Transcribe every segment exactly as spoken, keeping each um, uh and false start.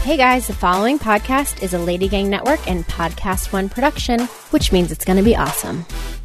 Hey guys, the following podcast is a Lady Gang Network and Podcast One production, which means it's going to be awesome.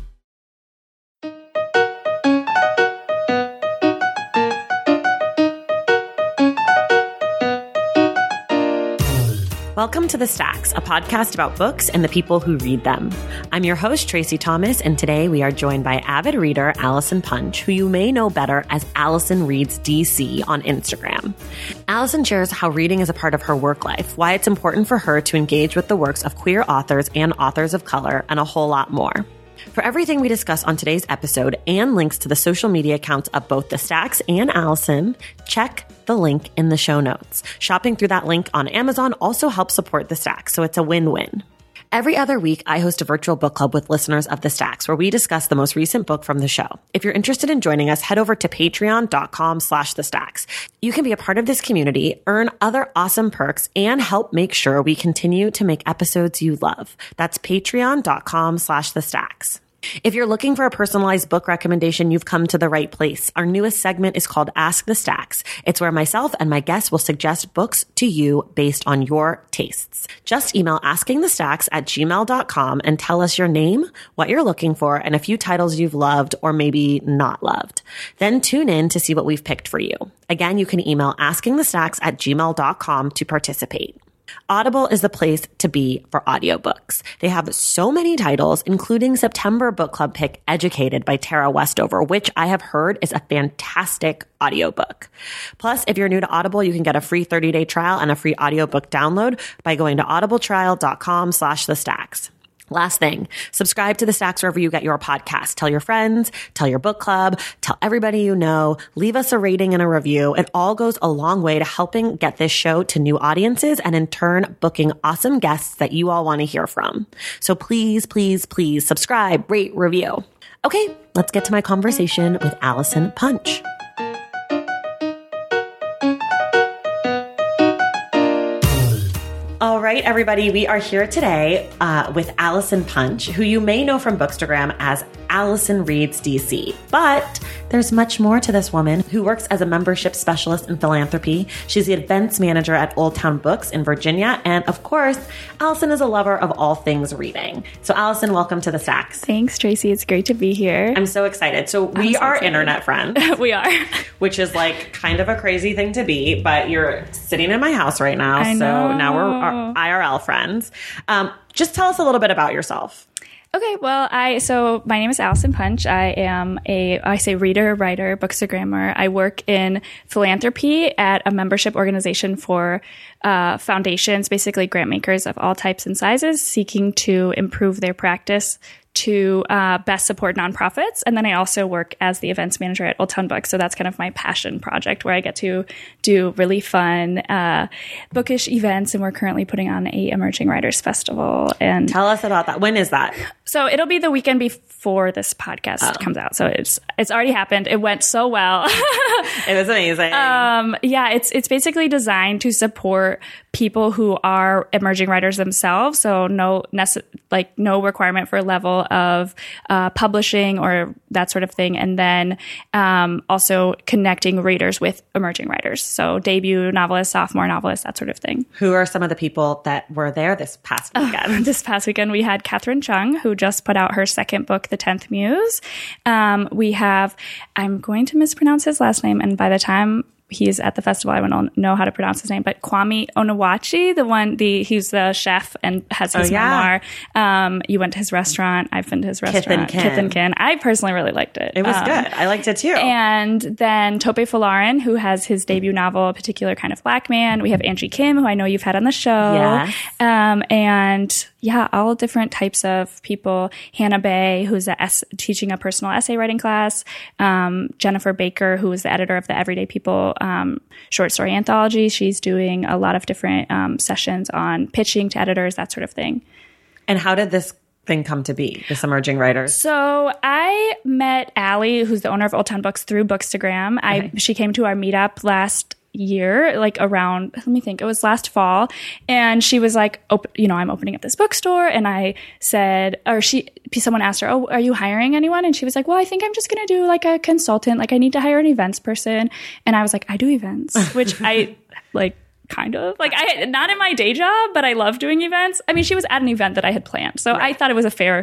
Welcome to The Stacks, a podcast about books and the people who read them. I'm your host, Tracy Thomas, and today we are joined by avid reader Allison Punch, who you may know better as Allison Reads D C on Instagram. Allison shares how reading is a part of her work life, why it's important for her to engage with the works of queer authors and authors of color, and a whole lot more. For everything we discuss on today's episode and links to the social media accounts of both The Stacks and Allison, check the link in the show notes. Shopping through that link on Amazon also helps support The Stacks, so it's a win-win. Every other week, I host a virtual book club with listeners of The Stacks where we discuss the most recent book from the show. If you're interested in joining us, head over to patreon.com slash The Stacks. You can be a part of this community, earn other awesome perks, and help make sure we continue to make episodes you love. That's patreon.com slash The Stacks. If you're looking for a personalized book recommendation, you've come to the right place. Our newest segment is called Ask the Stacks. It's where myself and my guests will suggest books to you based on your tastes. Just email askingthestacks at gmail dot com and tell us your name, what you're looking for, and a few titles you've loved or maybe not loved. Then tune in to see what we've picked for you. Again, you can email askingthestacks at gmail dot com to participate. Audible is the place to be for audiobooks. They have so many titles, including September book club pick Educated by Tara Westover, which I have heard is a fantastic audiobook. Plus, if you're new to Audible, you can get a free thirty-day trial and a free audiobook download by going to audibletrial.com slash the stacks. Last thing, subscribe to The Stacks wherever you get your podcast. Tell your friends, tell your book club, tell everybody you know, leave us a rating and a review. It all goes a long way to helping get this show to new audiences and in turn, booking awesome guests that you all want to hear from. So please, please, please subscribe, rate, review. Okay, let's get to my conversation with Allison Punch. All right, everybody, we are here today uh, with Allison Punch, who you may know from Bookstagram as Allison Reads D C. But there's much more to this woman who works as a membership specialist in philanthropy. She's the events manager at Old Town Books in Virginia. And of course, Allison is a lover of all things reading. So Allison, welcome to The Stacks. Thanks, Tracy. It's great to be here. I'm so excited. So we so are excited. Internet friends. We are. Which is like kind of a crazy thing to be, but you're sitting in my house right now. I so know. now we're I R L friends. Um, just tell us a little bit about yourself. Okay, well, I so my name is Allison Punch. I am a, I say reader, writer, bookstagrammer. I work in philanthropy at a membership organization for uh, foundations, basically grant makers of all types and sizes, seeking to improve their practice to uh, best support nonprofits. And then I also work as the events manager at Old Town Books. So that's kind of my passion project where I get to do really fun uh, bookish events. And we're currently putting on a Emerging Writers Festival. And tell us about that. When is that? So it'll be the weekend before this podcast oh. comes out. So it's it's already happened. It went so well. It was amazing. Um, yeah, it's it's basically designed to support people who are emerging writers themselves. So no nece- like no requirement for a level of uh, publishing or that sort of thing. And then um, also connecting readers with emerging writers. So debut novelists, sophomore novelists, that sort of thing. Who are some of the people that were there this past weekend? Uh, this past weekend, we had Catherine Chung, who just put out her second book, The Tenth Muse. Um, we have, I'm going to mispronounce his last name, and by the time he's at the festival, I don't know how to pronounce his name, but Kwame Onuwachi, the one, the he's the chef and has his oh, yeah. memoir. Um, you went to his restaurant. I've been to his restaurant. Kith and Kin. Kith and Kin. I personally really liked it. It was um, good. I liked it too. And then Tope Folarin, who has his debut novel, A Particular Kind of Black Man. We have Angie Kim, who I know you've had on the show. Yes. Um, and yeah, all different types of people. Hannah Bay, who's a es- teaching a personal essay writing class. Um, Jennifer Baker, who is the editor of the Everyday People um, short story anthology. She's doing a lot of different um, sessions on pitching to editors, that sort of thing. And how did this thing come to be, this Emerging Writers? So I met Allie, who's the owner of Old Town Books, through Bookstagram. I okay. She came to our meetup last year, like around, let me think, it was last fall. And she was like, op- you know, I'm opening up this bookstore. And I said, or she, someone asked her, oh, are you hiring anyone? And she was like, well, I think I'm just going to do like a consultant. Like I need to hire an events person. And I was like, I do events, which I like kind of. Like, I not in my day job, but I love doing events. I mean, she was at an event that I had planned. So right. I thought it was a fair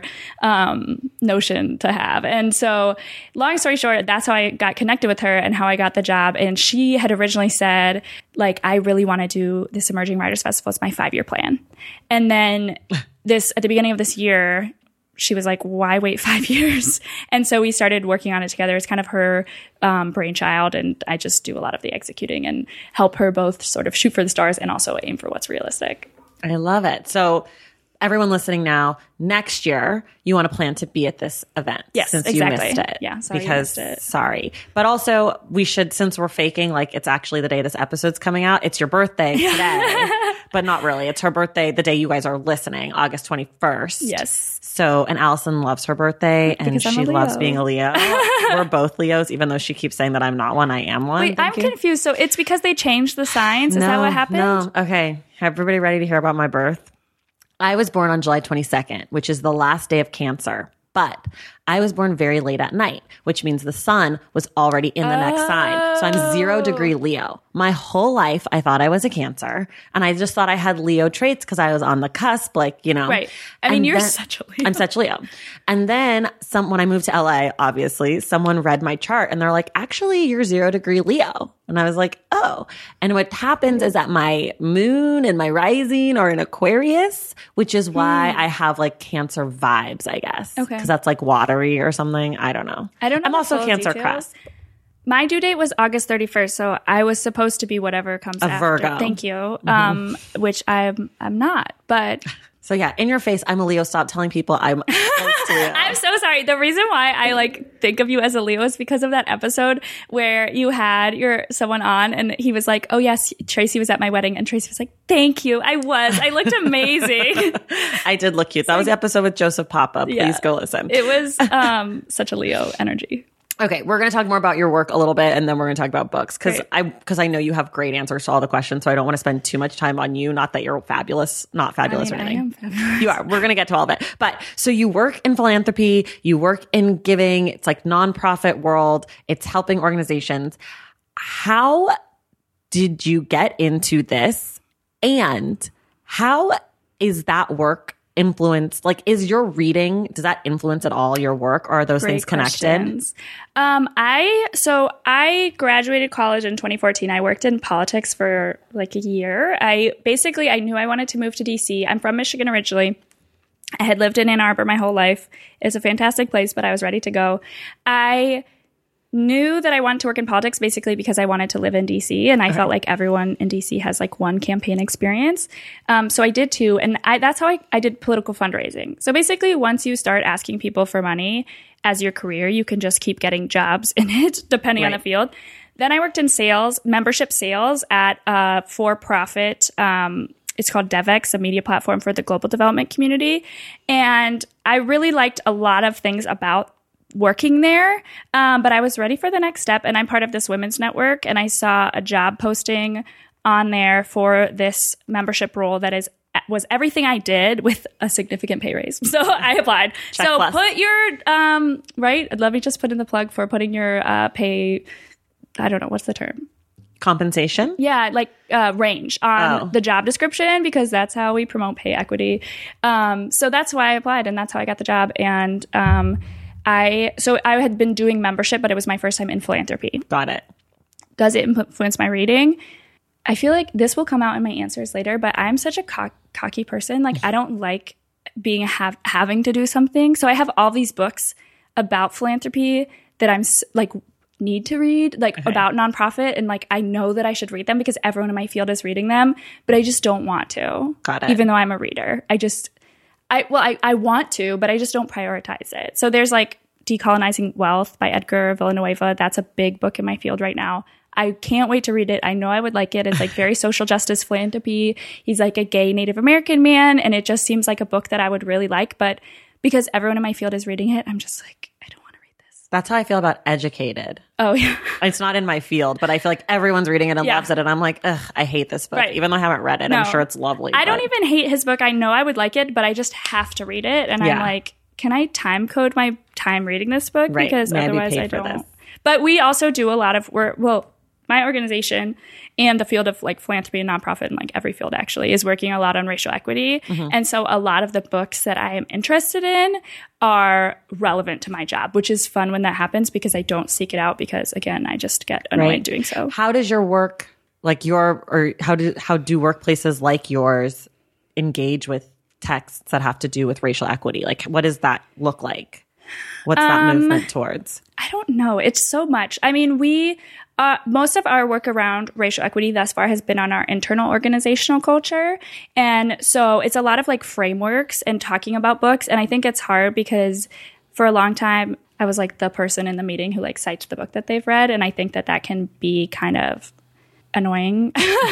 um, notion to have. And so long story short, that's how I got connected with her and how I got the job. And she had originally said, like, I really want to do this Emerging Writers Festival. It's my five-year plan. And then this, at the beginning of this year, she was like, why wait five years? And so we started working on it together. It's kind of her um, brainchild. And I just do a lot of the executing and help her both sort of shoot for the stars and also aim for what's realistic. I love it. So everyone listening now, next year, you want to plan to be at this event. Yes, since exactly. you missed it. Yeah, sorry because, you missed it. Sorry. But also, we should, since we're faking, like it's actually the day this episode's coming out. It's your birthday today. But not really. It's her birthday the day you guys are listening, August twenty-first. Yes. So, and Allison loves her birthday and Because she loves being a Leo. We're both Leos, even though she keeps saying that I'm not one. I am one. Wait, Thank I'm you. confused. So it's because they changed the signs? Is no, that what happened? No. Okay. Everybody ready to hear about my birth? I was born on July twenty-second, which is the last day of Cancer. But I was born very late at night, which means the sun was already in the oh. next sign. So I'm zero degree Leo. My whole life, I thought I was a Cancer. And I just thought I had Leo traits because I was on the cusp, like, you know. Right. I mean, and you're then, such a Leo. I'm such a Leo. And then some, when I moved to L A, obviously, someone read my chart and they're like, actually, you're zero degree Leo. And I was like, oh. And what happens is that my moon and my rising are in Aquarius, which is why mm. I have like Cancer vibes, I guess. Okay. Because that's like watery or something. I don't know. I don't know. I'm also Cancer crest. My due date was August thirty-first, so I was supposed to be whatever comes a after. Virgo. Thank you. Mm-hmm. Um, which I'm I'm not, but so yeah, in your face, I'm a Leo. Stop telling people I'm close to Leo. I'm so sorry. The reason why I like think of you as a Leo is because of that episode where you had your someone on and he was like, "Oh yes, Tracy was at my wedding," and Tracy was like, "Thank you, I was. I looked amazing." I did look cute. That was the episode with Joseph Papa. Please yeah. go listen. It was um, such a Leo energy. Okay, we're going to talk more about your work a little bit, and then we're going to talk about books because I because I know you have great answers to all the questions, so I don't want to spend too much time on you. Not that you're fabulous, not fabulous I mean, or anything. I am fabulous. You are. We're going to get to all of it. But so you work in philanthropy, you work in giving. It's like nonprofit world. It's helping organizations. How did you get into this, and how is that work influence? Like, is your reading, does that influence at all your work, or are those Great things connected? Questions. Um, I, so I graduated college in twenty fourteen. I worked in politics for like a year. I basically, I knew I wanted to move to D C. I'm from Michigan originally. I had lived in Ann Arbor my whole life. It's a fantastic place, but I was ready to go. I knew that I wanted to work in politics basically because I wanted to live in D C, and I okay. felt like everyone in D C has like one campaign experience. Um, so I did too. And I, that's how I, I did political fundraising. So basically once you start asking people for money as your career, you can just keep getting jobs in it depending right. on the field. Then I worked in sales, membership sales at a for-profit, um, it's called DevX, a media platform for the global development community. And I really liked a lot of things about working there, um, but I was ready for the next step, and I'm part of this women's network, and I saw a job posting on there for this membership role that is was everything I did with a significant pay raise. So I applied. Check so plus. Put your um right. Let me just put in the plug for putting your uh, pay. I don't know what's the term. Compensation? Yeah, like uh, range on oh. the job description, because that's how we promote pay equity. Um, so that's why I applied, and that's how I got the job. And um, I so I had been doing membership, but it was my first time in philanthropy. Got it. Does it influence my reading? I feel like this will come out in my answers later, but I'm such a cock- cocky person. Like, I don't like being have having to do something. So I have all these books about philanthropy that I'm like need to read, like okay. about nonprofit, and like I know that I should read them because everyone in my field is reading them, but I just don't want to. Got it. Even though I'm a reader, I just. I, well, I, I want to, but I just don't prioritize it. So there's like Decolonizing Wealth by Edgar Villanueva. That's a big book in my field right now. I can't wait to read it. I know I would like it. It's like very social justice philanthropy. He's like a gay Native American man, and it just seems like a book that I would really like. But because everyone in my field is reading it, I'm just like, I don't want to read this. That's how I feel about Educated. Oh, yeah. It's not in my field, but I feel like everyone's reading it and yeah. loves it. And I'm like, ugh, I hate this book. Right. Even though I haven't read it, no. I'm sure it's lovely. I but... don't even hate his book. I know I would like it, but I just have to read it. And yeah. I'm like, can I time code my time reading this book? Right. Because May otherwise I I don't. This. But we also do a lot of work. Well, my organization and the field of like philanthropy and nonprofit, and like every field actually, is working a lot on racial equity. Mm-hmm. And so a lot of the books that I am interested in are relevant to my job, which is fun when that happens because I don't seek it out because, again, I just get annoyed right. doing so. How does your work, like your, or how do, how do workplaces like yours engage with texts that have to do with racial equity? Like, what does that look like? What's that um, movement towards? I don't know. It's so much. I mean, we, uh, most of our work around racial equity thus far has been on our internal organizational culture. And so it's a lot of like frameworks and talking about books. And I think it's hard because for a long time, I was like the person in the meeting who like cites the book that they've read. And I think that that can be kind of annoying.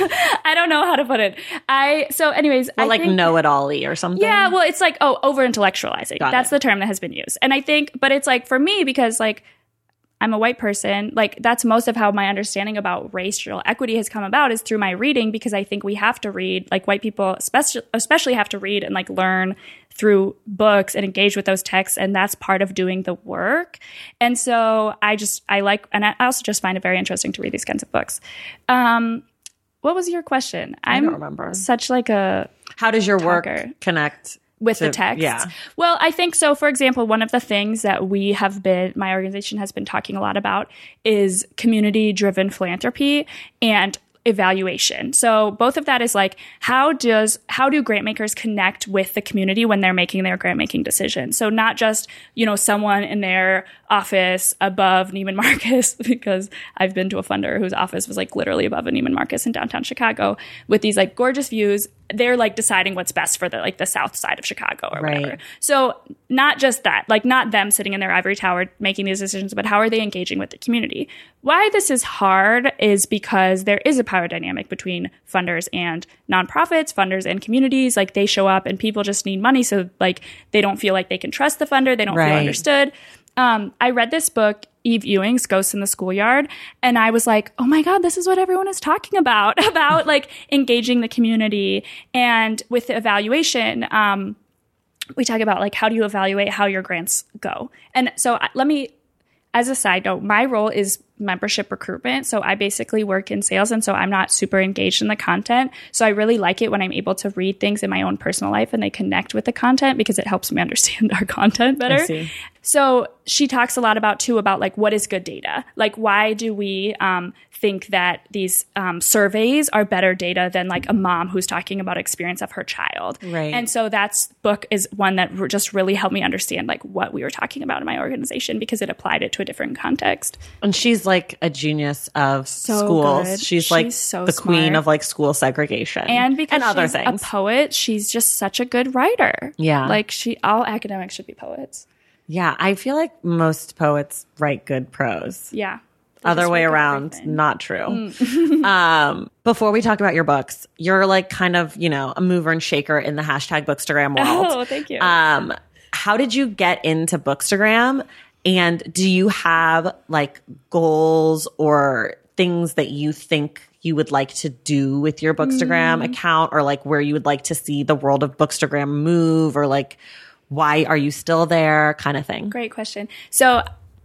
I don't know how to put it. I so anyways, well, I like think, know-it-all-y or something. Yeah, well, it's like oh, over-intellectualizing. Got That's it. The term that has been used. And I think, but it's like for me because like I'm a white person, like that's most of how my understanding about racial equity has come about is through my reading because I think we have to read, like white people especially especially have to read and like learn through books and engage with those texts, and that's part of doing the work. And so I just I like, and I also just find it very interesting to read these kinds of books. Um, what was your question? I I'm don't remember. Such like a how does your talker. work connect with to, the text? Yeah. Well, I think so. For example, one of the things that we have been, my organization has been talking a lot about is community-driven philanthropy and evaluation. So both of that is like, how does, how do grant makers connect with the community when they're making their grant making decisions? So not just, you know, someone in their office above Neiman Marcus, because I've been to a funder whose office was like literally above a Neiman Marcus in downtown Chicago with these like gorgeous views. They're like deciding what's best for the like the south side of Chicago or right. whatever. So not just that, like not them sitting in their ivory tower making these decisions, but how are they engaging with the community? Why this is hard is because there is a power dynamic between funders and nonprofits, funders and communities. Like they show up and people just need money. So like they don't feel like they can trust the funder. They don't right. feel understood. Um, I read this book, Eve Ewing's Ghosts in the Schoolyard, and I was like, oh my God, this is what everyone is talking about, about like engaging the community. And with the evaluation, um, we talk about like, how do you evaluate how your grants go? And so uh, let me, as a side note, my role is membership recruitment. So I basically work in sales. And so I'm not super engaged in the content. So I really like it when I'm able to read things in my own personal life and they connect with the content because it helps me understand our content better. I see. So she talks a lot about too about like, what is good data? Like, why do we um, think that these um, surveys are better data than like a mom who's talking about experience of her child? Right. And so that's book is one that re- just really helped me understand like what we were talking about in my organization because it applied it to a different context. And she's like a genius of so schools. Good. She's, she's like so the smart. Queen of like school segregation. And because and other she's things. a poet, she's just such a good writer. Yeah. Like she, all academics should be poets. Yeah. I feel like most poets write good prose. Yeah. Other way around, everything. Not true. Mm. um, before we talk about your books, you're like kind of, you know, a mover and shaker in the hashtag Bookstagram world. Oh, thank you. Um, how did you get into Bookstagram? And do you have like goals or things that you think you would like to do with your Bookstagram mm. account, or like where you would like to see the world of Bookstagram move, or like why are you still there kind of thing? Great question. So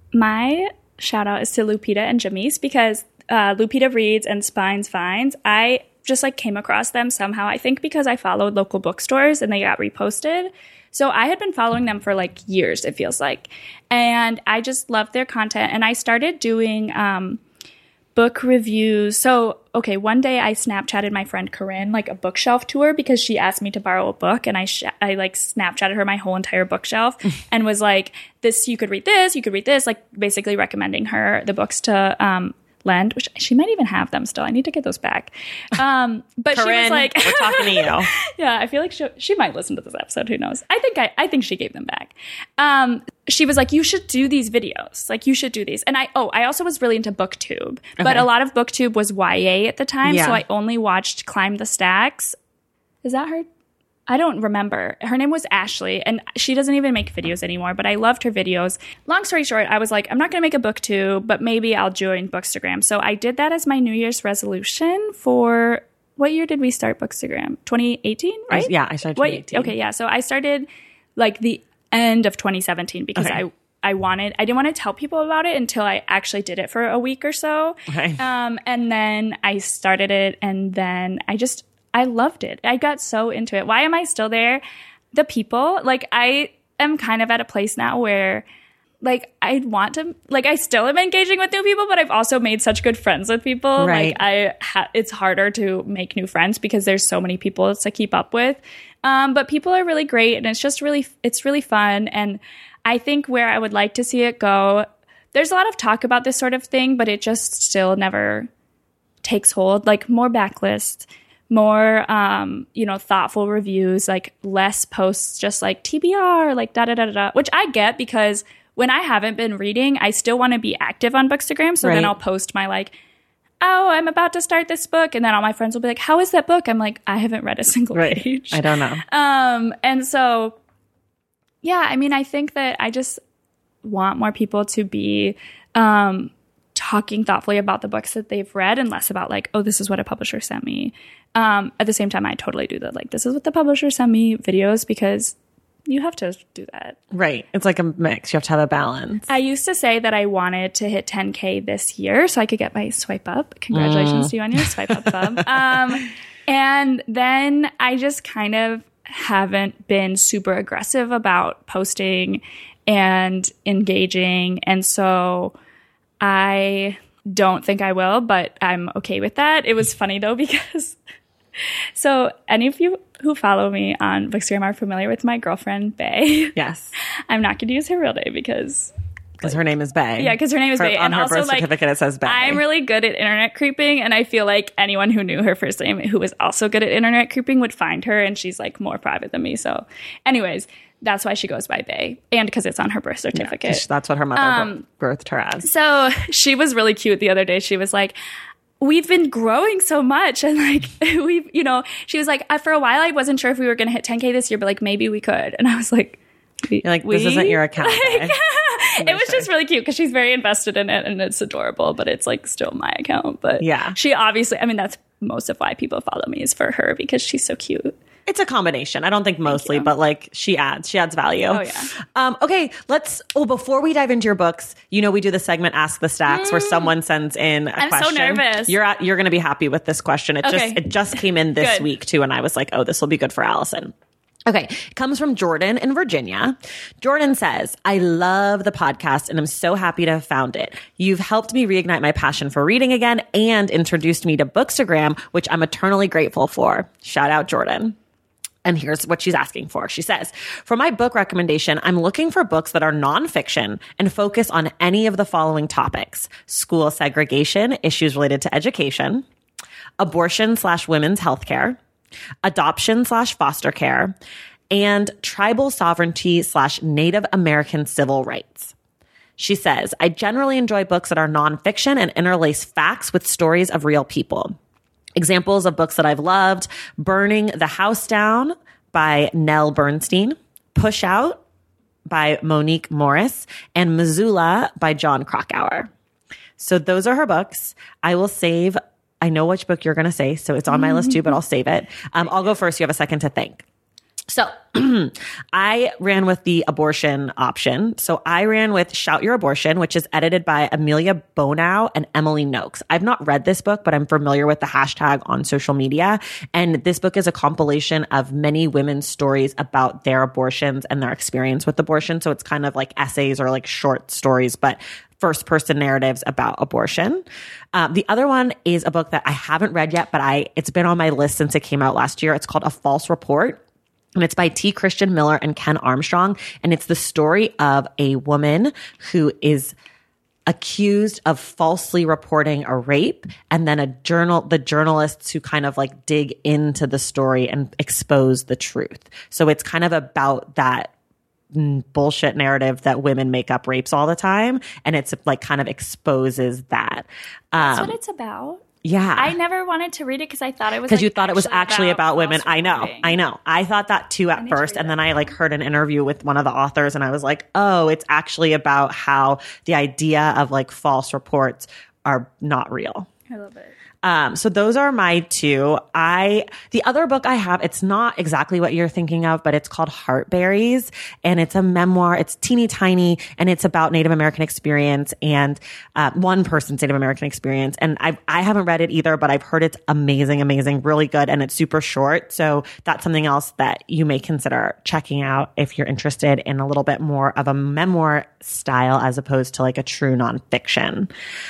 my shout out is to Lupita and Jamise because uh, Lupita Reads and Spines Finds, I just like came across them somehow. I think because I followed local bookstores and they got reposted. So I had been following them for like years, it feels like. And I just loved their content. And I started doing um, book reviews. So, okay, one day I Snapchatted my friend Corinne, like a bookshelf tour because she asked me to borrow a book. And I, sh- I like Snapchatted her my whole entire bookshelf and was like, this, you could read this, you could read this, like basically recommending her the books to um, lend, which she might even have them still. I need to get those back. Um, but Corinne, she was like, we're talking to you. Yeah, I feel like she, she might listen to this episode. Who knows? I think I, I think she gave them back. Um, she was like, you should do these videos. Like, you should do these. And I, oh, I also was really into BookTube, okay. But a lot of BookTube was Y A at the time. Yeah. So I only watched Climb the Stacks. Is that her? I don't remember. Her name was Ashley, and she doesn't even make videos anymore, but I loved her videos. Long story short, I was like, I'm not going to make a BookTube, but maybe I'll join Bookstagram. So I did that as my New Year's resolution for, what year did we start Bookstagram? twenty eighteen, right? I, yeah, I started twenty eighteen. What, okay, yeah. So I started like the end of twenty seventeen because okay. I I wanted, I didn't want to tell people about it until I actually did it for a week or so. Right. Um, and then I started it, and then I just, I loved it. I got so into it. Why am I still there? The people, like I am kind of at a place now where like I want to, like I still am engaging with new people, but I've also made such good friends with people. Right. Like I, ha- it's harder to make new friends because there's so many people to keep up with. Um, but people are really great, and it's just really, it's really fun. And I think where I would like to see it go, there's a lot of talk about this sort of thing, but it just still never takes hold. Like more backlists, more, um, you know, thoughtful reviews, like less posts, just like T B R, like da da da da, which I get because when I haven't been reading, I still want to be active on Bookstagram. So right. then I'll post my like, oh, I'm about to start this book. And then all my friends will be like, how is that book? I'm like, I haven't read a single right. page. I don't know. Um, and so, yeah, I mean, I think that I just want more people to be, um, talking thoughtfully about the books that they've read and less about like, oh, this is what a publisher sent me. Um, at the same time, I totally do that. Like, this is what the publisher sent me videos, because you have to do that. Right. It's like a mix. You have to have a balance. I used to say that I wanted to hit ten K this year so I could get my swipe up. Congratulations mm. to you on your swipe up club. Um, and then I just kind of haven't been super aggressive about posting and engaging. And so I don't think I will, but I'm okay with that. It was funny though, because so any of you who follow me on Bookstagram are familiar with my girlfriend, Bae. Yes. I'm not going to use her real name because... Because her name is Bae. Yeah, because her name is Bae. On and her also, birth like, certificate, it says Bae. I'm really good at internet creeping, and I feel like anyone who knew her first name who was also good at internet creeping would find her, and she's, like, more private than me. So, anyways, that's why she goes by Bae, and because it's on her birth certificate. Yeah, that's what her mother um, birthed her as. So, she was really cute the other day. She was like... we've been growing so much, and like we've, you know, she was like, for a while I wasn't sure if we were going to hit ten K this year, but like maybe we could. And I was like, You're like, this we? isn't your account. Like, it was sure. just really cute because she's very invested in it, and it's adorable, but it's like still my account. But yeah, she obviously, I mean, that's most of why people follow me is for her, because she's so cute. It's a combination. I don't think mostly, but like she adds, she adds value. Oh yeah. Um, okay, let's, oh, before we dive into your books, you know, we do the segment Ask the Stacks mm. where someone sends in a I'm question. I'm so nervous. You're at, you're going to be happy with this question. It okay. just, it just came in this week too. And I was like, oh, this will be good for Allison. Okay, it comes from Jordan in Virginia. Jordan says, I love the podcast and I'm so happy to have found it. You've helped me reignite my passion for reading again and introduced me to Bookstagram, which I'm eternally grateful for. Shout out, Jordan. And here's what she's asking for. She says, for my book recommendation, I'm looking for books that are nonfiction and focus on any of the following topics: school segregation, issues related to education, abortion slash women's healthcare, adoption slash foster care, and tribal sovereignty slash Native American civil rights. She says, I generally enjoy books that are nonfiction and interlace facts with stories of real people. Examples of books that I've loved: Burning the House Down by Nell Bernstein, Push Out by Monique Morris, and Missoula by John Krakauer. So those are her books. I will save, I know which book you're going to say, so it's on my list too, but I'll save it. Um, I'll go first. You have a second to think. So I ran with the abortion option. So I ran with Shout Your Abortion, which is edited by Amelia Bonow and Emily Noakes. I've not read this book, but I'm familiar with the hashtag on social media. And this book is a compilation of many women's stories about their abortions and their experience with abortion. So it's kind of like essays or like short stories, but first person narratives about abortion. Um, the other one is a book that I haven't read yet, but I it's been on my list since it came out last year. It's called A False Report. And it's by T. Christian Miller and Ken Armstrong. And it's the story of a woman who is accused of falsely reporting a rape. And then a journal, the journalists who kind of like dig into the story and expose the truth. So it's kind of about that bullshit narrative that women make up rapes all the time. And it's like kind of exposes that. That's um, what it's about. Yeah. I never wanted to read it because I thought it was because like you thought it was actually about, about women. I know. Reporting. I know. I thought that too at first. And then I like heard an interview with one of the authors and I was like, oh, it's actually about how the idea of like false reports are not real. I love it. Um, so those are my two. I, the other book I have, it's not exactly what you're thinking of, but it's called Heartberries, and it's a memoir. It's teeny tiny, and it's about Native American experience and, uh, one person's Native American experience. And I, I haven't read it either, but I've heard it's amazing, amazing, really good. And it's super short. So that's something else that you may consider checking out if you're interested in a little bit more of a memoir style as opposed to like a true nonfiction.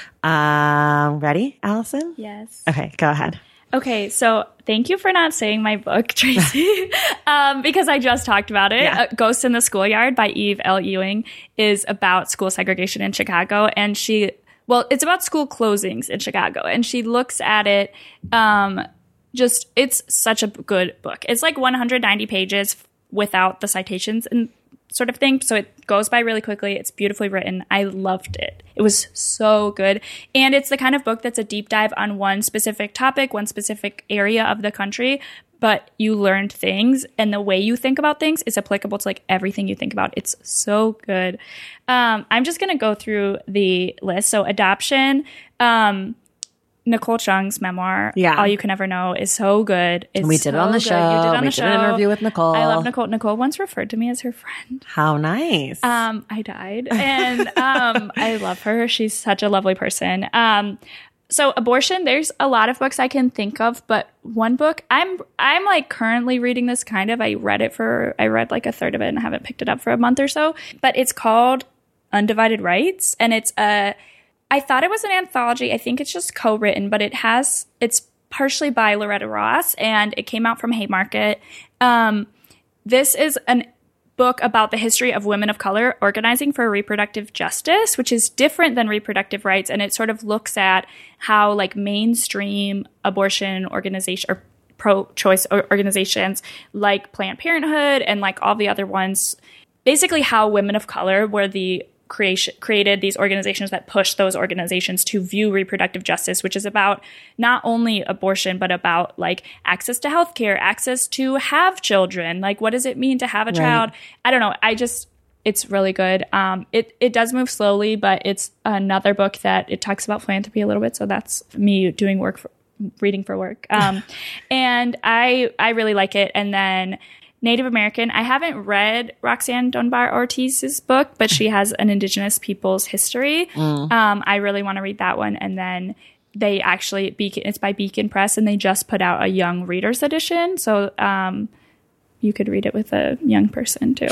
Um, ready, Allison? Yes. Okay, go ahead. Okay, so thank you for not saying my book, Tracy, um, because I just talked about it. Yeah. Uh, Ghosts in the Schoolyard by Eve L. Ewing is about school segregation in Chicago. And she, well, it's about school closings in Chicago. And she looks at it, um, just, it's such a good book. It's like one hundred ninety pages without the citations and sort of thing. So it goes by really quickly. It's beautifully written. I loved it. It was so good. And it's the kind of book that's a deep dive on one specific topic, one specific area of the country, but you learned things, and the way you think about things is applicable to like everything you think about. It's so good. Um, I'm just going to go through the list. So Adoption, um, Nicole Chung's memoir, Yeah. All You Can Ever Know, is so good. It's We did it so on the good. show. You did it on We the did show. an interview with Nicole. I love Nicole. Nicole once referred to me as her friend. How nice. Um, I died. And um, I love her. She's such a lovely person. Um, so abortion, there's a lot of books I can think of, but one book, I'm I'm like currently reading this kind of. I read it for, I read like a third of it and haven't picked it up for a month or so. But it's called Undivided Rights. And it's a, I thought it was an anthology. I think it's just co-written, but it has, it's partially by Loretta Ross, and it came out from Haymarket. Um, this is an book about the history of women of color organizing for reproductive justice, which is different than reproductive rights. And it sort of looks at how like mainstream abortion organization or pro-choice organizations like Planned Parenthood and like all the other ones, basically how women of color were the creation created these organizations that push those organizations to view reproductive justice, which is about not only abortion, but about like access to healthcare, access to have children. Like, what does it mean to have a Right. child? I don't know. I just, it's really good. Um, it, it does move slowly, but it's another book that it talks about philanthropy a little bit. So that's me doing work, for, reading for work. Um, and I, I really like it. And then Native American. I haven't read Roxanne Dunbar Ortiz's book, but she has an Indigenous people's history. Mm. Um, I really want to read that one. And then they actually, Beacon, it's by Beacon Press, and they just put out a young readers edition. So um, you could read it with a young person too.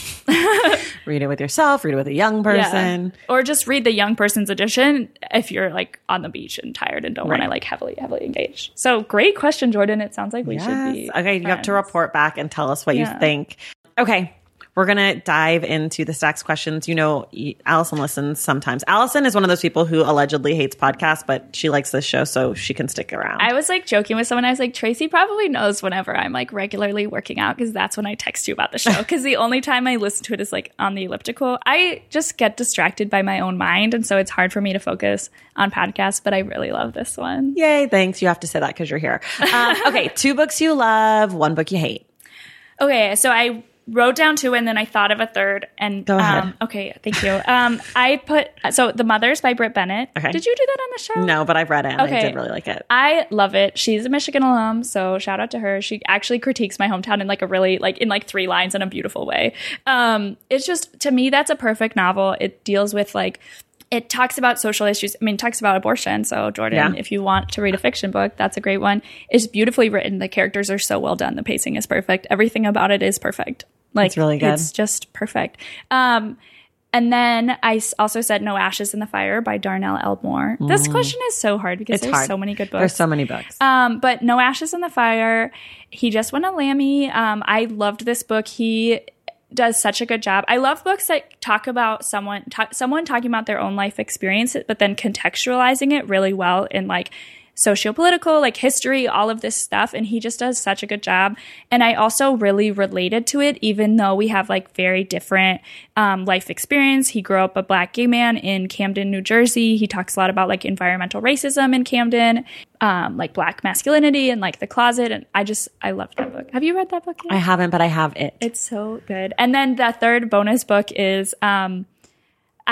Read it with yourself, read it with a young person. Yeah. Or just read the young person's edition if you're like on the beach and tired and don't Right. want to like heavily, heavily engage. So great question, Jordan. It sounds like we Yes. should be Okay, you have to friends. report back and tell us what Yeah. you think. Okay. We're going to dive into the stacks questions. You know, Allison listens sometimes. Allison is one of those people who allegedly hates podcasts, but she likes this show, so she can stick around. I was like joking with someone. I was like, Tracy probably knows whenever I'm like regularly working out, because that's when I text you about the show. Because the only time I listen to it is like on the elliptical. I just get distracted by my own mind. And so it's hard for me to focus on podcasts, but I really love this one. Yay, thanks. You have to say that because you're here. Um, okay, two books you love, one book you hate. Okay, so I wrote down two, and then I thought of a third. And Go ahead. Um, okay, thank you. Um, I put so The Mothers by Britt Bennett. Okay. Did you do that on the show? No, but I've read it and Okay. I did really like it. I love it. She's a Michigan alum, so shout out to her. She actually critiques my hometown in like a really like in like three lines in a beautiful way. Um, it's just, to me, that's a perfect novel. It deals with like, it talks about social issues. I mean, it talks about abortion. So Jordan, Yeah. if you want to read a fiction book, that's a great one. It's beautifully written. The characters are so well done. The pacing is perfect. Everything about it is perfect. Like, It's really good. It's just perfect. Um, and then I s- also said No Ashes in the Fire by Darnell Elmore. This question is so hard because It's there's hard. so many good books. There's so many books. Um, but No Ashes in the Fire, he just won a Lammy. Um, I loved this book. He does such a good job. I love books that talk about someone, ta- someone talking about their own life experience, but then contextualizing it really well in like sociopolitical, like history, all of this stuff. And he just does such a good job. And I also really related to it, even though we have like very different um, life experience. He grew up a Black gay man in Camden, New Jersey. He talks a lot about like environmental racism in Camden, um, like Black masculinity and like the closet. And I just, I loved that book. Have you read that book yet? I haven't, but I have it. It's so good. And then the third bonus book is um, I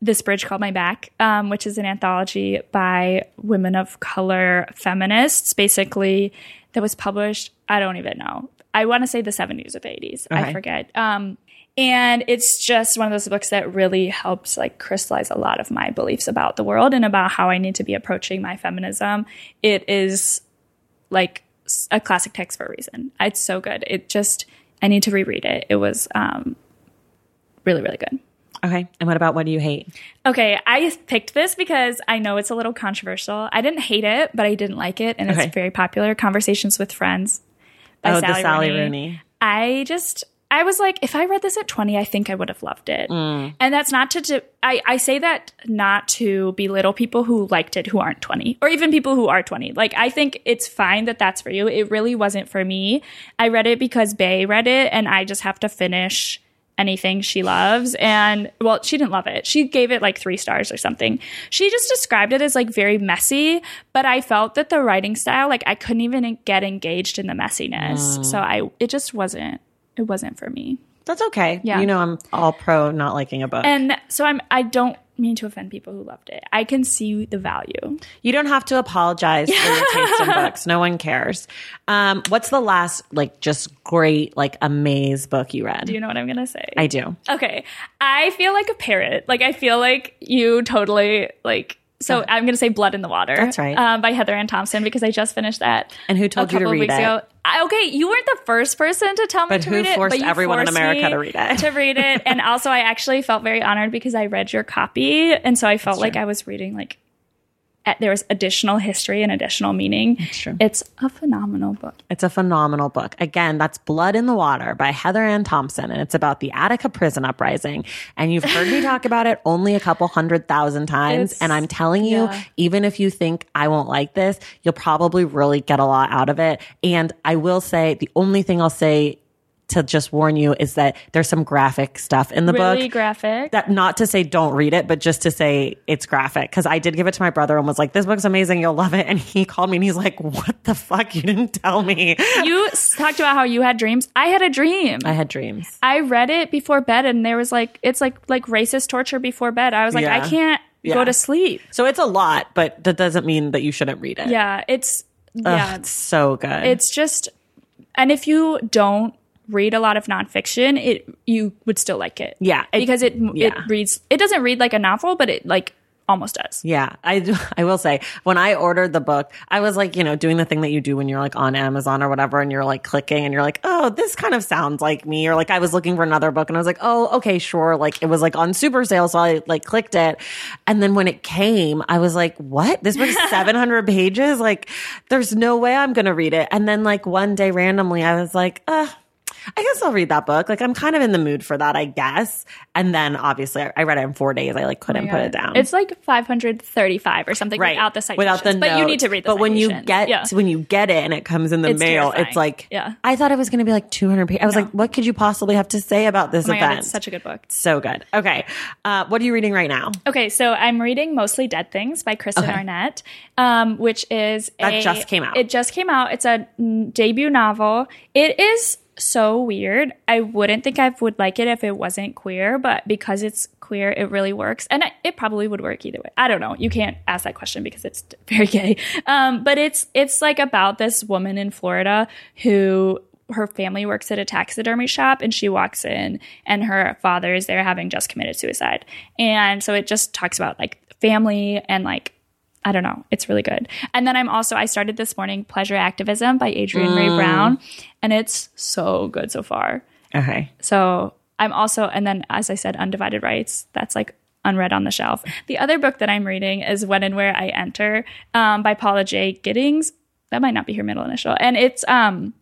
This Bridge Called My Back, um, which is an anthology by women of color feminists, basically, that was published, I don't even know. I want to say the seventies or the eighties. Okay. I forget. Um, and it's just one of those books that really helps like crystallize a lot of my beliefs about the world and about how I need to be approaching my feminism. It is like a classic text for a reason. It's so good. It just, I need to reread it. It was um, really, really good. Okay. And what about What Do You Hate? Okay. I picked this because I know it's a little controversial. I didn't hate it, but I didn't like it. And okay. It's very popular. Conversations with Friends by oh, Sally, the Sally Rooney. Rooney. I just, I was like, if I read this at twenty, I think I would have loved it. Mm. And that's not to, to I, I say that not to belittle people who liked it who aren't twenty, or even people who are twenty. Like, I think it's fine that that's for you. It really wasn't for me. I read it because Bae read it, and I just have to finish anything she loves. And well, she didn't love it. She gave it like three stars or something. She just described it as like very messy, but I felt that the writing style, like I couldn't even get engaged in the messiness. Mm. So I, it just wasn't, it wasn't for me. That's okay. Yeah. You know, I'm all pro not liking a book. And so I'm, I don't mean to offend people who loved it. I can see the value. You don't have to apologize for your taste in books. No one cares. Um, what's the last, like, just great, like, amaze book you read? Do you know what I'm going to say? I do. Okay. I feel like a parrot. Like, I feel like you totally, like, so uh, I'm going to say Blood in the Water. That's right. Um, by Heather Ann Thompson, because I just finished that. And who told you to read it? Ago. I, okay, you weren't the first person to tell me but to read it. But who forced everyone forced in America to read it? To read it. And also, I actually felt very honored because I read your copy. And so I felt That's like true. I was reading, like, at, there was additional history and additional meaning. That's true. It's a phenomenal book. It's a phenomenal book. Again, that's Blood in the Water by Heather Ann Thompson. And it's about the Attica prison uprising. And you've heard me talk about it only a couple hundred thousand times. It's, and I'm telling you, yeah. even if you think I won't like this, you'll probably really get a lot out of it. And I will say, the only thing I'll say to just warn you is that there's some graphic stuff in the really book. Really graphic? That, not to say don't read it, but just to say it's graphic. Because I did give it to my brother and was like, this book's amazing, you'll love it. And he called me and he's like, what the fuck? You didn't tell me. You talked about how you had dreams. I had a dream. I had dreams. I read it before bed and there was like, it's like like racist torture before bed. I was like, yeah. I can't yeah. go to sleep. So it's a lot, but that doesn't mean that you shouldn't read it. Yeah, it's, yeah. Ugh, it's so good. It's just, and if you don't read a lot of nonfiction, it you would still like it. Yeah. It, because it yeah. it reads, it doesn't read like a novel, but it like almost does. Yeah. I, I will say, when I ordered the book, I was like, you know, doing the thing that you do when you're like on Amazon or whatever, and you're like clicking and you're like, oh, this kind of sounds like me. Or like I was looking for another book and I was like, oh, okay, sure. Like it was like on super sale. So I like clicked it. And then when it came, I was like, what? This book's seven hundred pages? Like there's no way I'm going to read it. And then like one day randomly, I was like, uh, I guess I'll read that book. Like I'm kind of in the mood for that, I guess. And then obviously I read it in four days. I like couldn't oh put it down. It's like five hundred thirty-five or something right. without the citations. Without the but notes. You need to read the But when you citations. get yeah. when you get it and it comes in the it's mail, terrifying. it's like yeah. I thought it was going to be like two hundred pages. I was no. like, what could you possibly have to say about this oh my event? God, it's such a good book. So good. Okay. Uh, what are you reading right now? Okay, so I'm reading Mostly Dead Things by Kristen okay. Arnett, um, which is that a, just came out. It just came out. It's a debut novel. It is so weird. I wouldn't think I would like it if it wasn't queer, but because it's queer, it really works. And it probably would work either way. I don't know. You can't ask that question because it's very gay. Um, but it's it's like about this woman in Florida who her family works at a taxidermy shop, and she walks in and her father is there having just committed suicide. And so it just talks about like family and like, I don't know. It's really good. And then I'm also, I started this morning Pleasure Activism by Adrienne mm. Ray Brown, and it's so good so far. Okay. So I'm also, and then as I said, Undivided Rights, that's like unread on the shelf. The other book that I'm reading is When and Where I Enter um, by Paula J. Giddings. That might not be her middle initial. And it's um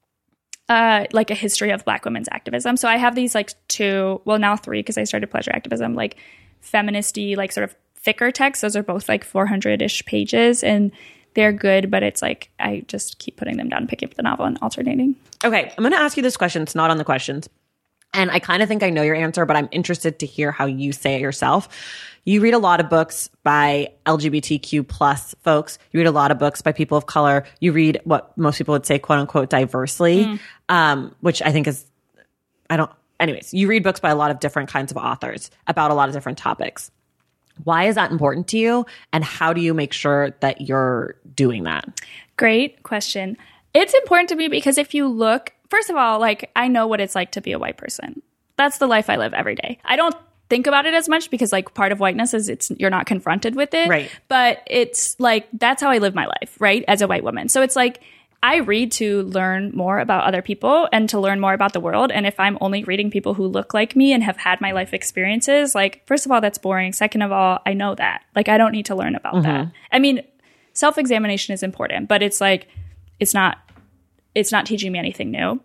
uh like a history of Black women's activism. So I have these like two, well now three, because I started Pleasure Activism, like feministy, like sort of thicker texts. Those are both like four hundred-ish pages, and they're good, but it's like I just keep putting them down, picking up the novel and alternating. Okay, I'm going to ask you this question. It's not on the questions. And I kind of think I know your answer, but I'm interested to hear how you say it yourself. You read a lot of books by L G B T Q plus folks. You read a lot of books by people of color. You read what most people would say, quote unquote, diversely, mm. um, which I think is, I don't, anyways, you read books by a lot of different kinds of authors about a lot of different topics. Why is that important to you? And how do you make sure that you're doing that? Great question. It's important to me because if you look, first of all, like I know what it's like to be a white person. That's the life I live every day. I don't think about it as much because like part of whiteness is it's you're not confronted with it. Right. But it's like that's how I live my life, right? As a white woman. So it's like I read to learn more about other people and to learn more about the world. And if I'm only reading people who look like me and have had my life experiences, like, first of all, that's boring. Second of all, I know that. Like, I don't need to learn about mm-hmm. that. I mean, self-examination is important, but it's like, it's not, it's not teaching me anything new.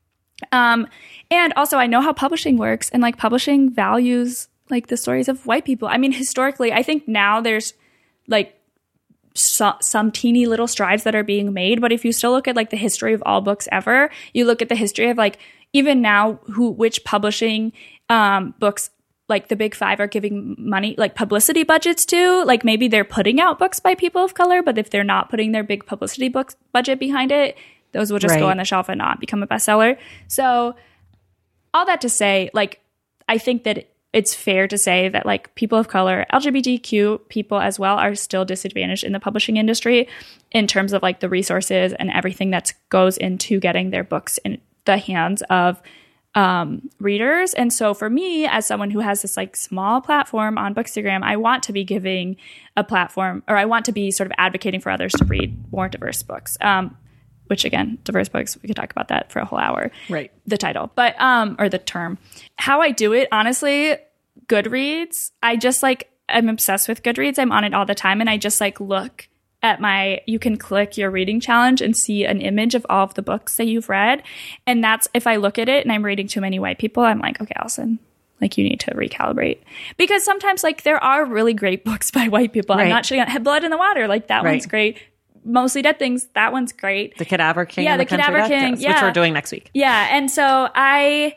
Um, and also I know how publishing works, and like publishing values like the stories of white people. I mean, historically, I think now there's like, So, some teeny little strides that are being made. But if you still look at like the history of all books ever, you look at the history of like even now who which publishing um, books like the big five are giving money, like publicity budgets to. Like maybe they're putting out books by people of color, but if they're not putting their big publicity books budget behind it, those will just right. go on the shelf and not become a bestseller. So all that to say, like I think that it's fair to say that like people of color, L G B T Q people as well, are still disadvantaged in the publishing industry in terms of like the resources and everything that goes into getting their books in the hands of um, readers. And so for me, as someone who has this like small platform on Bookstagram, I want to be giving a platform, or I want to be sort of advocating for others to read more diverse books. Um, which again, diverse books, we could talk about that for a whole hour. Right. The title, but, um, or the term. How I do it, honestly, Goodreads, I just like, I'm obsessed with Goodreads. I'm on it all the time. And I just like look at my, you can click your reading challenge and see an image of all of the books that you've read. And that's, if I look at it and I'm reading too many white people, I'm like, okay, Allison, like you need to recalibrate. Because sometimes like there are really great books by white people. Right. I'm not shitting on Blood in the Water. Like that right. one's great. Mostly Dead Things, that one's great. The Cadaver King. Yeah, and the, the Cadaver King. Yeah. Which we're doing next week. Yeah. And so I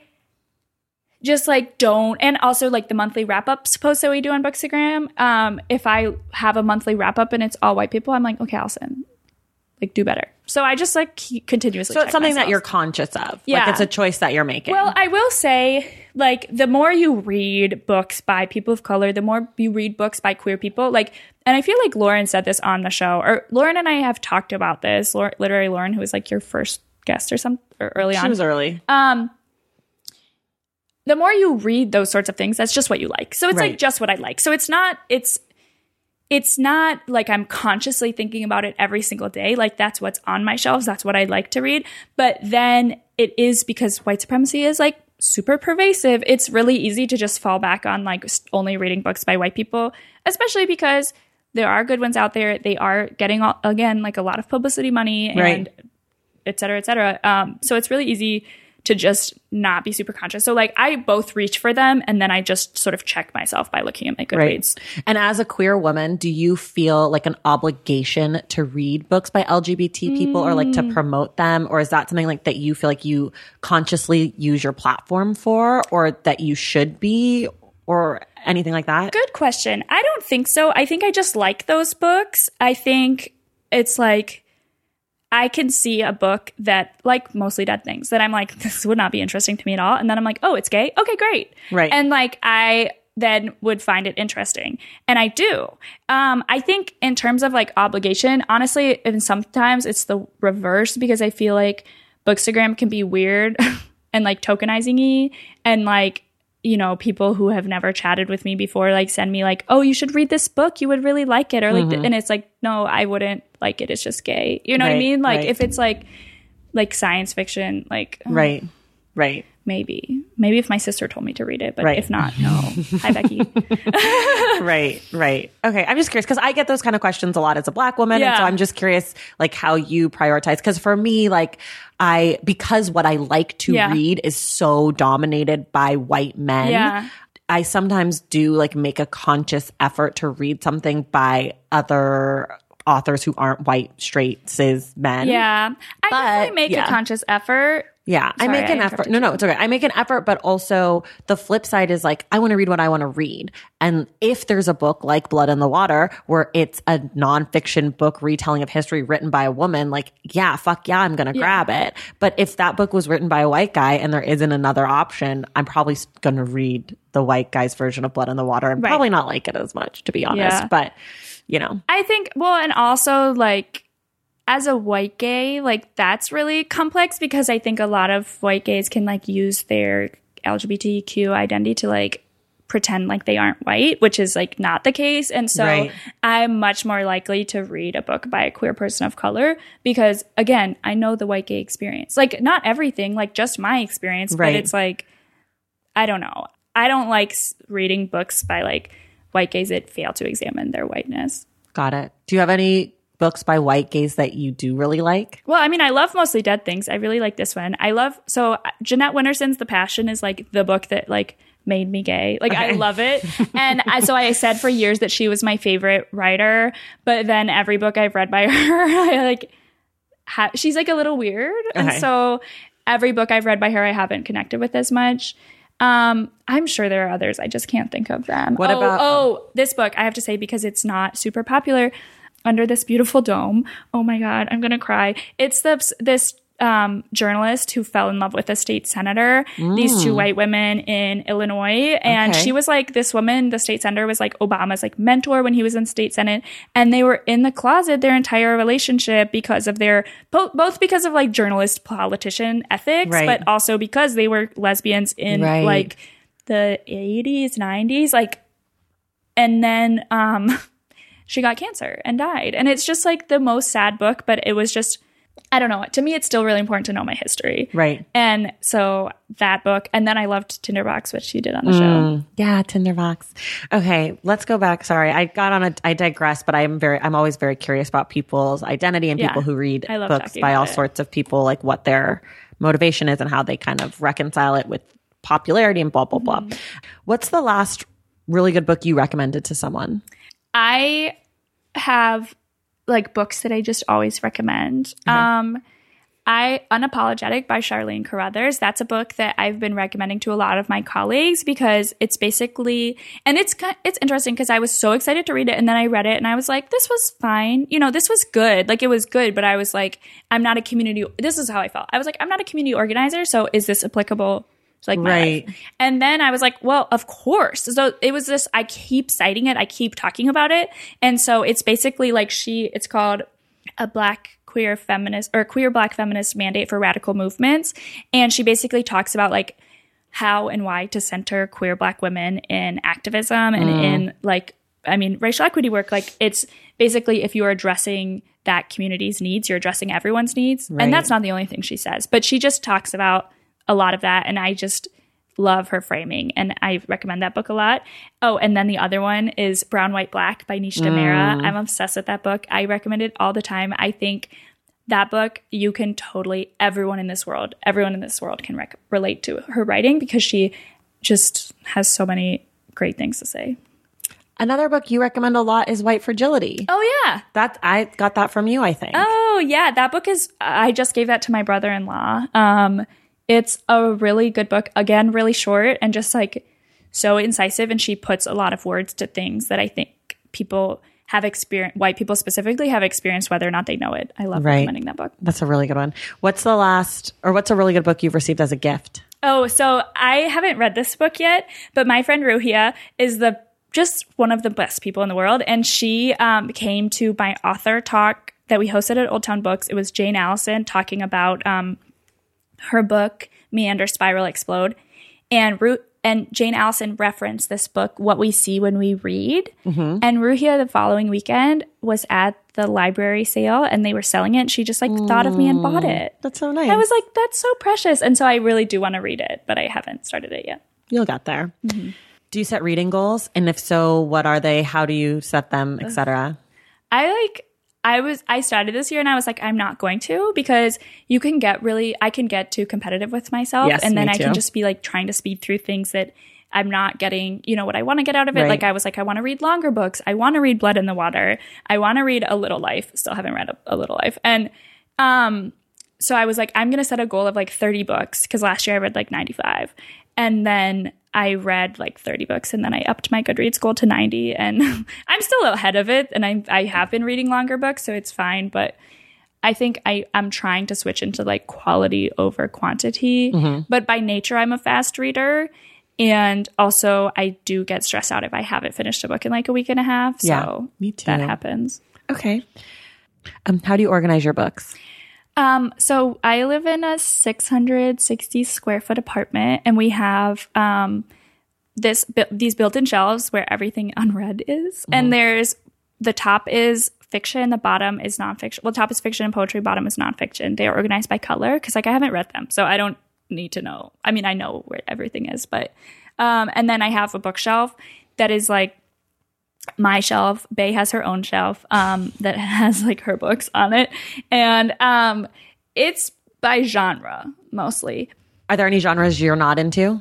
just like don't, and also like the monthly wrap-ups posts that we do on Bookstagram. Um, if I have a monthly wrap-up and it's all white people, I'm like, okay, Allison, like do better. So I just like keep continuously So it's something myself. that you're conscious of. Yeah. Like it's a choice that you're making. Well, I will say like the more you read books by people of color, the more you read books by queer people, like, and I feel like Lauren said this on the show, or Lauren and I have talked about this, Literary Lauren, who was like your first guest or something, or early she on. She was early. Um, the more you read those sorts of things, that's just what you like. So it's right. like just what I like. So it's not, it's, it's not like I'm consciously thinking about it every single day. Like that's what's on my shelves. That's what I like to read. But then it is because white supremacy is like super pervasive. It's really easy to just fall back on like only reading books by white people, especially because there are good ones out there. They are getting, all, again, like a lot of publicity money and right. et cetera, et cetera. Um, so it's really easy to just not be super conscious. So like I both reach for them and then I just sort of check myself by looking at my Goodreads. Right. And as a queer woman, do you feel like an obligation to read books by L G B T people mm. or like to promote them? Or is that something like that you feel like you consciously use your platform for, or that you should be, or anything like that? Good question. I don't think so. I think I just like those books. I think it's like, I can see a book that, like Mostly Dead Things, that I'm like, this would not be interesting to me at all. And then I'm like, oh, it's gay? Okay, great. Right. And like, I then would find it interesting. And I do. Um, I think in terms of like obligation, honestly, and sometimes it's the reverse, because I feel like Bookstagram can be weird and like tokenizing-y, and like, you know, people who have never chatted with me before, like send me like, oh, you should read this book. You would really like it. Or like, mm-hmm. and it's like, no, I wouldn't like it. It's just gay. You know right, what I mean? Like right. if it's like, like science fiction, like. Oh, right. Right. Maybe, maybe if my sister told me to read it, but right. if not, no. Hi, Becky. Right. Right. Okay. I'm just curious because I get those kind of questions a lot as a Black woman. Yeah. And so I'm just curious, like how you prioritize. Cause for me, like I, because what I like to yeah. read is so dominated by white men. Yeah. I sometimes do like make a conscious effort to read something by other authors who aren't white, straight, cis men. Yeah. I but, definitely make yeah. a conscious effort. Yeah, I Sorry, make an I effort. No, no, it's okay. I make an effort, but also the flip side is like, I want to read what I want to read. And if there's a book like Blood in the Water, where it's a nonfiction book retelling of history written by a woman, like, yeah, fuck yeah, I'm going to Yeah. grab it. But if that book was written by a white guy and there isn't another option, I'm probably going to read the white guy's version of Blood in the Water and Right. probably not like it as much, to be honest. Yeah. But, you know. I think, well, and also like as a white gay, like that's really complex because I think a lot of white gays can like use their L G B T Q identity to like pretend like they aren't white, which is like not the case. And so Right. I'm much more likely to read a book by a queer person of color because again, I know the white gay experience. Like not everything, like just my experience, Right. but it's like, I don't know. I don't like s- reading books by like white gays that fail to examine their whiteness. Got it. Do you have any books by white gays that you do really like? Well, I mean, I love Mostly Dead Things. I really like this one. I love, so uh, Jeanette Winterson's The Passion is like the book that like made me gay. Like I Okay. love it. And I, so I said for years that she was my favorite writer, but then every book I've read by her, I like, ha- she's like a little weird. And Okay. so every book I've read by her, I haven't connected with as much. Um, I'm sure there are others. I just can't think of them. What oh, about- Oh, this book, I have to say, because it's not super popular, Under This Beautiful Dome. Oh my God, I'm going to cry. It's this, this um, journalist who fell in love with a state senator, these two white women in Illinois. And Okay. she was like, this woman, the state senator, was like Obama's like mentor when he was in state senate. And they were in the closet their entire relationship because of their, both, both because of like journalist politician ethics, Right. but also because they were lesbians in Right. like the eighties, nineties. Like, and then, um, she got cancer and died. And it's just like the most sad book, but it was just, I don't know. To me, it's still really important to know my history. Right. And so that book, and then I loved Tinderbox, which she did on the show. Mm, yeah, Tinderbox. Okay, let's go back. Sorry, I got on a. I digress, but I'm very. I'm always very curious about people's identity and Yeah, people who read I love books talking by all about it. sorts of people, like what their motivation is and how they kind of reconcile it with popularity and blah blah blah. Mm-hmm. What's the last really good book you recommended to someone? I have like books that I just always recommend. Um, I Unapologetic by Charlene Carruthers. That's a book that I've been recommending to a lot of my colleagues because it's basically, and it's ki- it's interesting because I was so excited to read it and then I read it and I was like, this was fine. You know, this was good. Like it was good, but I was like, I'm not a community. This is how I felt. I was like, I'm not a community organizer. So is this applicable? to, Like my Right. life? And then I was like, well, of course. So it was this, I keep citing it. I keep talking about it. And so it's basically like she, it's called A Black Queer Feminist or Queer Black Feminist Mandate for Radical Movements. And she basically talks about like how and why to center queer Black women in activism and in like, I mean, racial equity work. Like it's basically if you're addressing that community's needs, you're addressing everyone's needs. Right. And that's not the only thing she says, but she just talks about a lot of that. And I just love her framing and I recommend that book a lot. Oh, and then the other one is Brown, White, Black by Nisha Mehra. I'm obsessed with that book. I recommend it all the time. I think that book, you can totally, everyone in this world, everyone in this world can rec- relate to her writing because she just has so many great things to say. Another book you recommend a lot is White Fragility. Oh, yeah. That I got that from you, I think. Oh, yeah. That book is, I just gave that to my brother-in-law. Um, it's a really good book. Again, really short and just like so incisive. And she puts a lot of words to things that I think people have experienced, white people specifically have experienced, whether or not they know it. I love Right. recommending that book. That's a really good one. What's the last, or what's a really good book you've received as a gift? Oh, so I haven't read this book yet, but my friend Ruhia is the just one of the best people in the world. And she um, came to my author talk that we hosted at Old Town Books. It was Jane Allison talking about um, her book, Meander, Spiral, Explode. And Ru- and Jane Allison referenced this book, What We See When We Read. Mm-hmm. And Ruhia the following weekend was at the library sale and they were selling it. And she just like mm. thought of me and bought it. That's so nice. I was like, that's so precious. And so I really do want to read it, but I haven't started it yet. You'll get there. Mm-hmm. Do you set reading goals? And if so, what are they? How do you set them, et cetera? I like, I was, I started this year and I was like, I'm not going to because you can get really, I can get too competitive with myself. Yes, and then me I too. can just be like trying to speed through things that I'm not getting, you know, what I want to get out of it. Right. Like I was like, I want to read longer books. I want to read Blood in the Water. I want to read A Little Life. Still haven't read A, a Little Life. And, um, so I was like, I'm going to set a goal of like thirty books because last year I read like ninety-five. And then I read like thirty books and then I upped my Goodreads goal to ninety. And I'm still ahead of it. And I, I have been reading longer books, so it's fine. But I think I, I'm trying to switch into like quality over quantity. Mm-hmm. But by nature, I'm a fast reader. And also, I do get stressed out if I haven't finished a book in like a week and a half. So yeah, me too. That happens. Okay. Um, how do you organize your books? Um, so I live in a six hundred sixty square foot apartment, and we have um, this these built-in shelves where everything unread is. Mm-hmm. And there's the top is fiction, the bottom is nonfiction. Well, top is fiction and poetry, bottom is nonfiction. They are organized by color because like I haven't read them, so I don't need to know. I mean, I know where everything is, but um, and then I have a bookshelf that is like my shelf. Bae has her own shelf um, that has like her books on it. And um, it's by genre mostly. Are there any genres you're not into?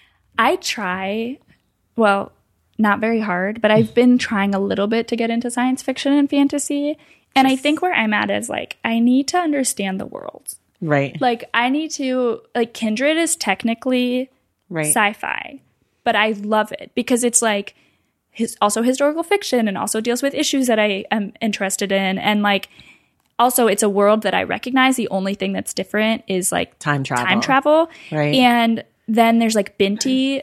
I try, well, not very hard, but I've been trying a little bit to get into science fiction and fantasy. And I think where I'm at is like, I need to understand the world. Right. Like I need to, like Kindred is technically right. sci-fi, but I love it because it's like, His, also historical fiction and also deals with issues that I am interested in. And like, also it's a world that I recognize. The only thing that's different is like time travel. Time travel. Right. And then there's like Binti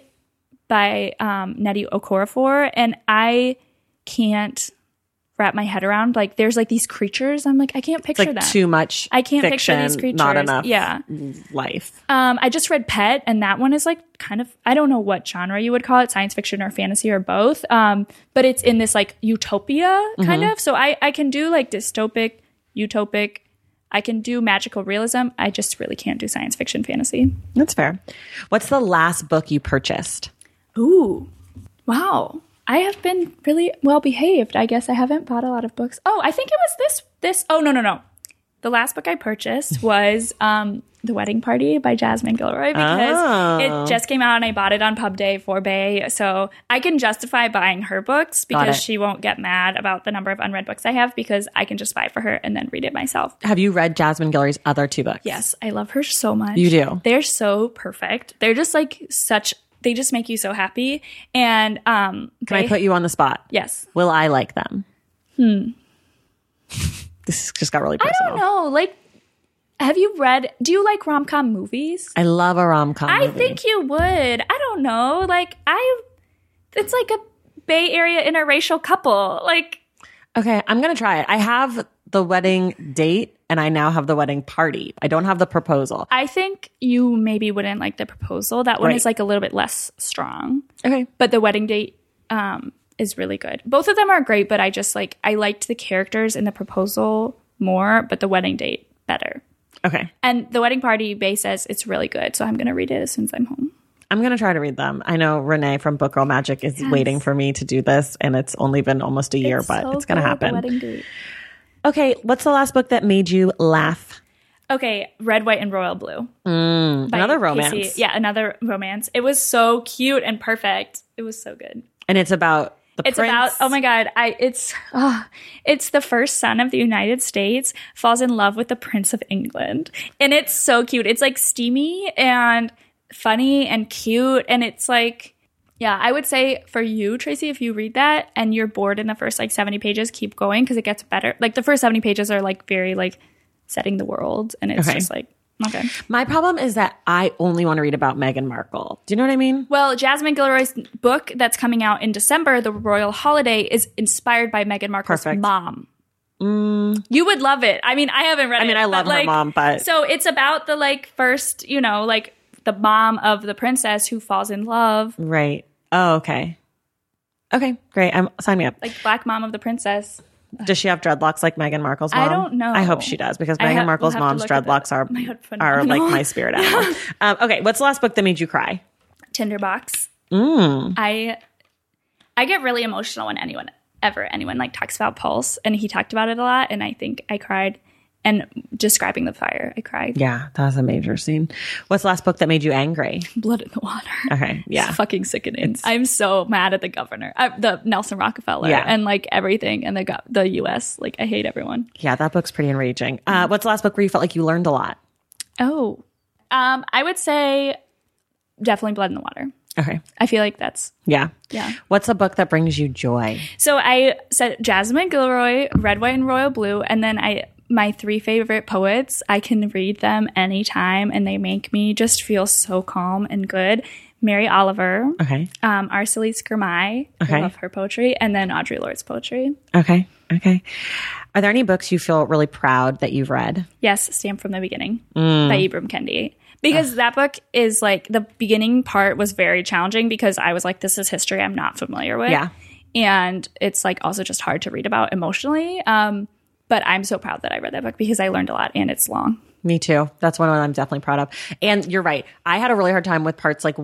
by um, Nnedi Okorafor. And I can't wrap my head around. Like there's like these creatures. I'm like, I can't picture it's like them. Too much I can't fiction, picture these creatures. Not enough yeah. life. Um, I just read Pet, and that one is like kind of, I don't know what genre you would call it, science fiction or fantasy or both. Um, but it's in this like utopia kind mm-hmm. of. So I, I can do like dystopic, utopic. I can do magical realism. I just really can't do science fiction fantasy. That's fair. What's the last book you purchased? Ooh, wow. I have been really well behaved. I guess I haven't bought a lot of books. Oh, I think it was this, this, oh, no, no, no. The last book I purchased was um, The Wedding Party by Jasmine Guillory because oh. it just came out and I bought it on Pub Day for Bae. So I can justify buying her books because she won't get mad about the number of unread books I have because I can just buy it for her and then read it myself. Have you read Jasmine Guillory's other two books? Yes. I love her so much. You do? They're so perfect. They're just like such... They just make you so happy. And um, can they, I put you on the spot? Yes. Will I like them? Hmm. This just got really personal. I don't know. Like, have you read? Do you like rom com movies? I love a rom com. I think you would. I don't know. Like, I. It's like a Bay Area interracial couple. Like. Okay, I'm gonna try it. I have the wedding date and I now have the wedding party. I don't have the proposal. I think you maybe wouldn't like the proposal. That one right. is like a little bit less strong. Okay. But the wedding date um, is really good. Both of them are great, but I just like, I liked the characters in the proposal more, but the wedding date better. Okay. And the wedding party, Bae says it's really good. So I'm going to read it as soon as I'm home. I'm going to try to read them. I know Renee from Book Girl Magic is yes. waiting for me to do this, and it's only been almost a year, it's but so it's going to happen. The wedding date. Okay, what's the last book that made you laugh? Okay, Red, White, and Royal Blue. Mm, another romance. Casey. Yeah, another romance. It was so cute and perfect. It was so good. And it's about the it's prince? It's about, oh my God, I it's oh, it's the first son of the United States falls in love with the Prince of England. And it's so cute. It's like steamy and funny and cute. And it's like, yeah, I would say for you, Tracy, if you read that and you're bored in the first like seventy pages, keep going because it gets better. Like the first seventy pages are like very like setting the world. And it's okay. just like, okay. My problem is that I only want to read about Meghan Markle. Do you know what I mean? Well, Jasmine Guillory's book that's coming out in December, The Royal Holiday, is inspired by Meghan Markle's Perfect. mom. Mm. You would love it. I mean, I haven't read I it. I mean, I love but, her like, mom, but... So it's about the like first, you know, like the mom of the princess who falls in love. Right. Oh, okay. Okay, great. I'm sign me up. Like black mom of the princess. Does she have dreadlocks like Meghan Markle's mom? I don't know. I hope she does because Meghan ha- Markle's we'll mom's dreadlocks are are like my spirit animal. um, okay, what's the last book that made you cry? Tinderbox. Mm. I I get really emotional when anyone ever anyone like talks about Pulse, and he talked about it a lot, and I think I cried and describing the fire, I cried. Yeah, that was a major scene. What's the last book that made you angry? Blood in the Water. Okay, yeah. It's fucking sickening. I'm so mad at the governor, uh, the Nelson Rockefeller, yeah. and like everything, and the go- the U S. Like, I hate everyone. Yeah, that book's pretty enraging. Uh, what's the last book where you felt like you learned a lot? Oh, um, I would say definitely Blood in the Water. Okay. I feel like that's... Yeah. Yeah. What's a book that brings you joy? So I said Jasmine Gilroy, Red, White, and Royal Blue, and then I my three favorite poets. I can read them anytime, and they make me just feel so calm and good. Mary Oliver. Okay. Um, Arcelie Skirmay. Okay. I love her poetry. And then Audre Lorde's poetry. Okay. Okay. Are there any books you feel really proud that you've read? Yes, Stamped from the Beginning mm. by Ibram Kendi. Because Ugh. that book is like, the beginning part was very challenging because I was like, this is history I'm not familiar with. Yeah. And it's like also just hard to read about emotionally. Um, but I'm so proud that I read that book because I learned a lot and it's long. Me too. That's one I'm definitely proud of. And you're right. I had a really hard time with parts like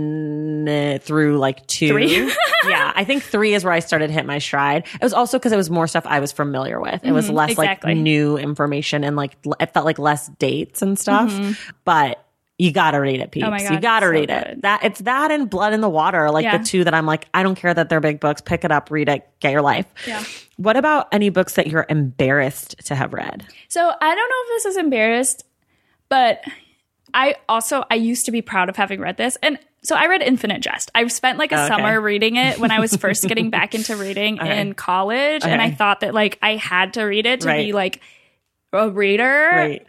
one uh, through like two. Three? Yeah. I think three is where I started to hit my stride. It was also because it was more stuff I was familiar with. It was mm-hmm, less exactly. like new information and like it felt like less dates and stuff. Mm-hmm. But you gotta read it, peeps. Oh my God, you gotta so read good. it. That it's that and Blood in the Water, like yeah. the two that I'm like, I don't care that they're big books. Pick it up, read it, get your life. Yeah. What about any books that you're embarrassed to have read? So I don't know if this is embarrassed, but I also I used to be proud of having read this, and so I read Infinite Jest. I spent like a okay. summer reading it when I was first getting back into reading okay. in college, okay. and I thought that like I had to read it to right. be like a reader. Right.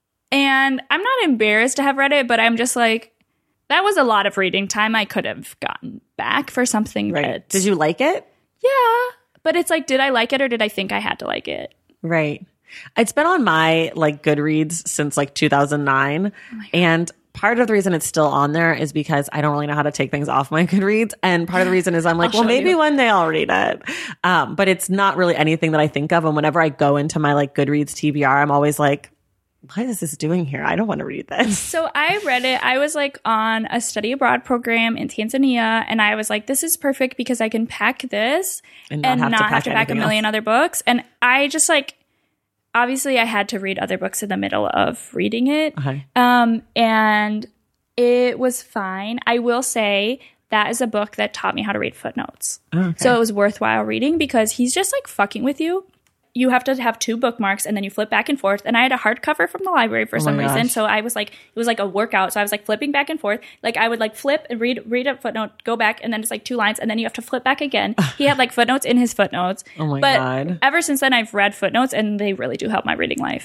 And I'm not embarrassed to have read it, but I'm just like, that was a lot of reading time I could have gotten back for something right. that... Did you like it? Yeah. But it's like, did I like it or did I think I had to like it? Right. It's been on my like Goodreads since like two thousand nine. Oh and part of the reason it's still on there is because I don't really know how to take things off my Goodreads. And part of the reason is I'm like, well, maybe you. one day I'll read it. Um, but it's not really anything that I think of. And whenever I go into my like Goodreads T B R, I'm always like, what is this doing here? I don't want to read this. So I read it. I was like on a study abroad program in Tanzania. And I was like, this is perfect because I can pack this and not, and have, not to have to pack a million else. other books. And I just like, obviously I had to read other books in the middle of reading it. Okay. Um, and it was fine. I will say that is a book that taught me how to read footnotes. Okay. So it was worthwhile reading because he's just like fucking with you. You have to have two bookmarks and then you flip back and forth. And I had a hardcover from the library for oh some reason. So I was like, it was like a workout. So I was like flipping back and forth. Like I would like flip and read, read a footnote, go back, and then just like two lines. And then you have to flip back again. He had like footnotes in his footnotes. Oh my but God. Ever since then, I've read footnotes and they really do help my reading life.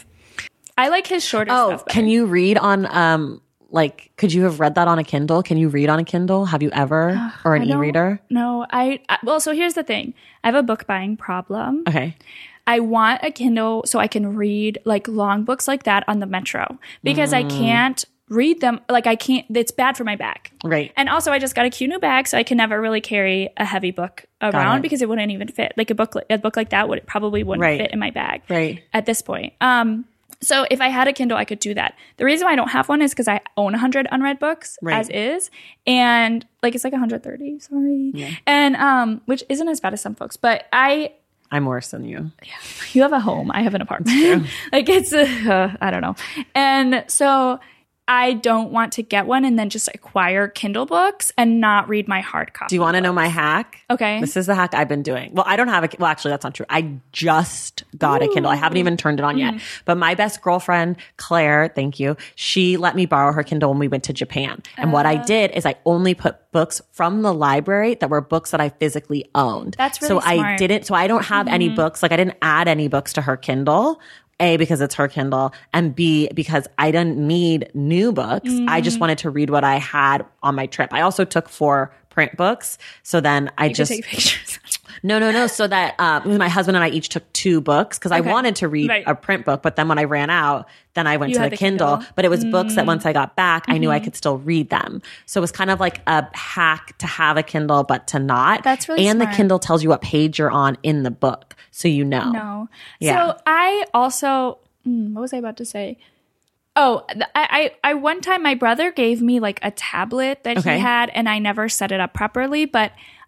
I like his shorter oh, stuff better. Can you read on, um, like, could you have read that on a Kindle? Can you read on a Kindle? Have you ever? Or an e-reader? No, I, I, well, so here's the thing. I have a book buying problem. Okay. I want a Kindle so I can read like long books like that on the metro because mm. I can't read them. Like I can't, it's bad for my back. Right. And also I just got a cute new bag so I can never really carry a heavy book around it. Because it wouldn't even fit. Like a book, a book like that would probably wouldn't right. fit in my bag right. at this point. Um, so if I had a Kindle, I could do that. The reason why I don't have one is because I own one hundred unread books right. as is. And like, it's like one hundred thirty, sorry. Yeah. And, um, which isn't as bad as some folks, but I, I'm worse than you. Yeah. You have a home. I have an apartment. Like it's, uh, I don't know. And so I don't want to get one and then just acquire Kindle books and not read my hard copy. Do you want to books. know my hack? Okay. This is the hack I've been doing. Well, I don't have a, well, actually that's not true. I just got Ooh. a Kindle. I haven't even turned it on yet. Mm. But my best girlfriend, Claire, thank you. She let me borrow her Kindle when we went to Japan. And uh, what I did is I only put books from the library that were books that I physically owned. That's really so smart. I didn't, so I don't have mm-hmm. any books. Like I didn't add any books to her Kindle. A, because it's her Kindle, and B, because I didn't need new books. Mm. I just wanted to read what I had on my trip. I also took four print books. So then I you just... take pictures. No, no, no. So that uh, my husband and I each took two books because okay. I wanted to read right. a print book. But then when I ran out, then I went you to the, the Kindle. Kindle. But it was mm. books that once I got back, mm-hmm. I knew I could still read them. So it was kind of like a hack to have a Kindle, but to not. That's really And smart. the Kindle tells you what page you're on in the book. So you know. No. Yeah. So I also... what was I about to say? Oh, I, I, I one time my brother gave me like a tablet that okay. he had and I never set it up properly, but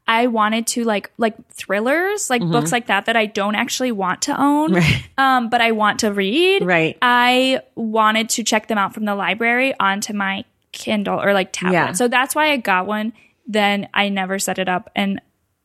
I wanted to like like thrillers, like mm-hmm. books like that that I don't actually want to own, right. um, but I want to read. Right. I wanted to check them out from the library onto my Kindle or like tablet. Yeah. So that's why I got one. Then I never set it up, and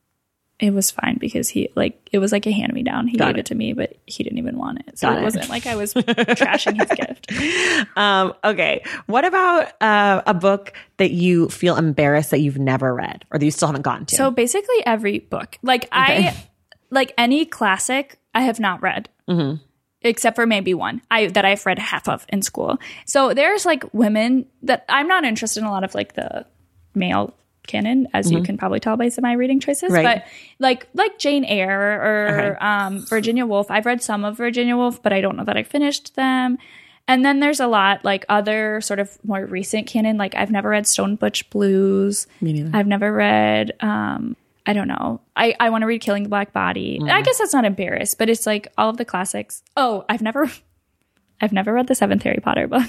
it was fine because he like it was like a hand me down. He Got gave it. it to me, but he didn't even want it. So Got it, it wasn't like I was trashing his gift. Um, okay. What about uh, a book that you feel embarrassed that you've never read or that you still haven't gotten to? So basically every book. Like okay. I like any classic I have not read. Mm-hmm. Except for maybe one I that I've read half of in school. So there's like women that I'm not interested in a lot of like the male canon, as mm-hmm. you can probably tell by some of my reading choices, right. but like like Jane Eyre or okay. um, Virginia Woolf. I've read some of Virginia Woolf, but I don't know that I finished them. And then there's a lot like other sort of more recent canon. Like I've never read Stone Butch Blues. Me neither. I've never read. Um, I don't know. I, I want to read Killing the Black Body. Mm. I guess that's not embarrassed, but it's like all of the classics. Oh, I've never, I've never read the seventh Harry Potter book.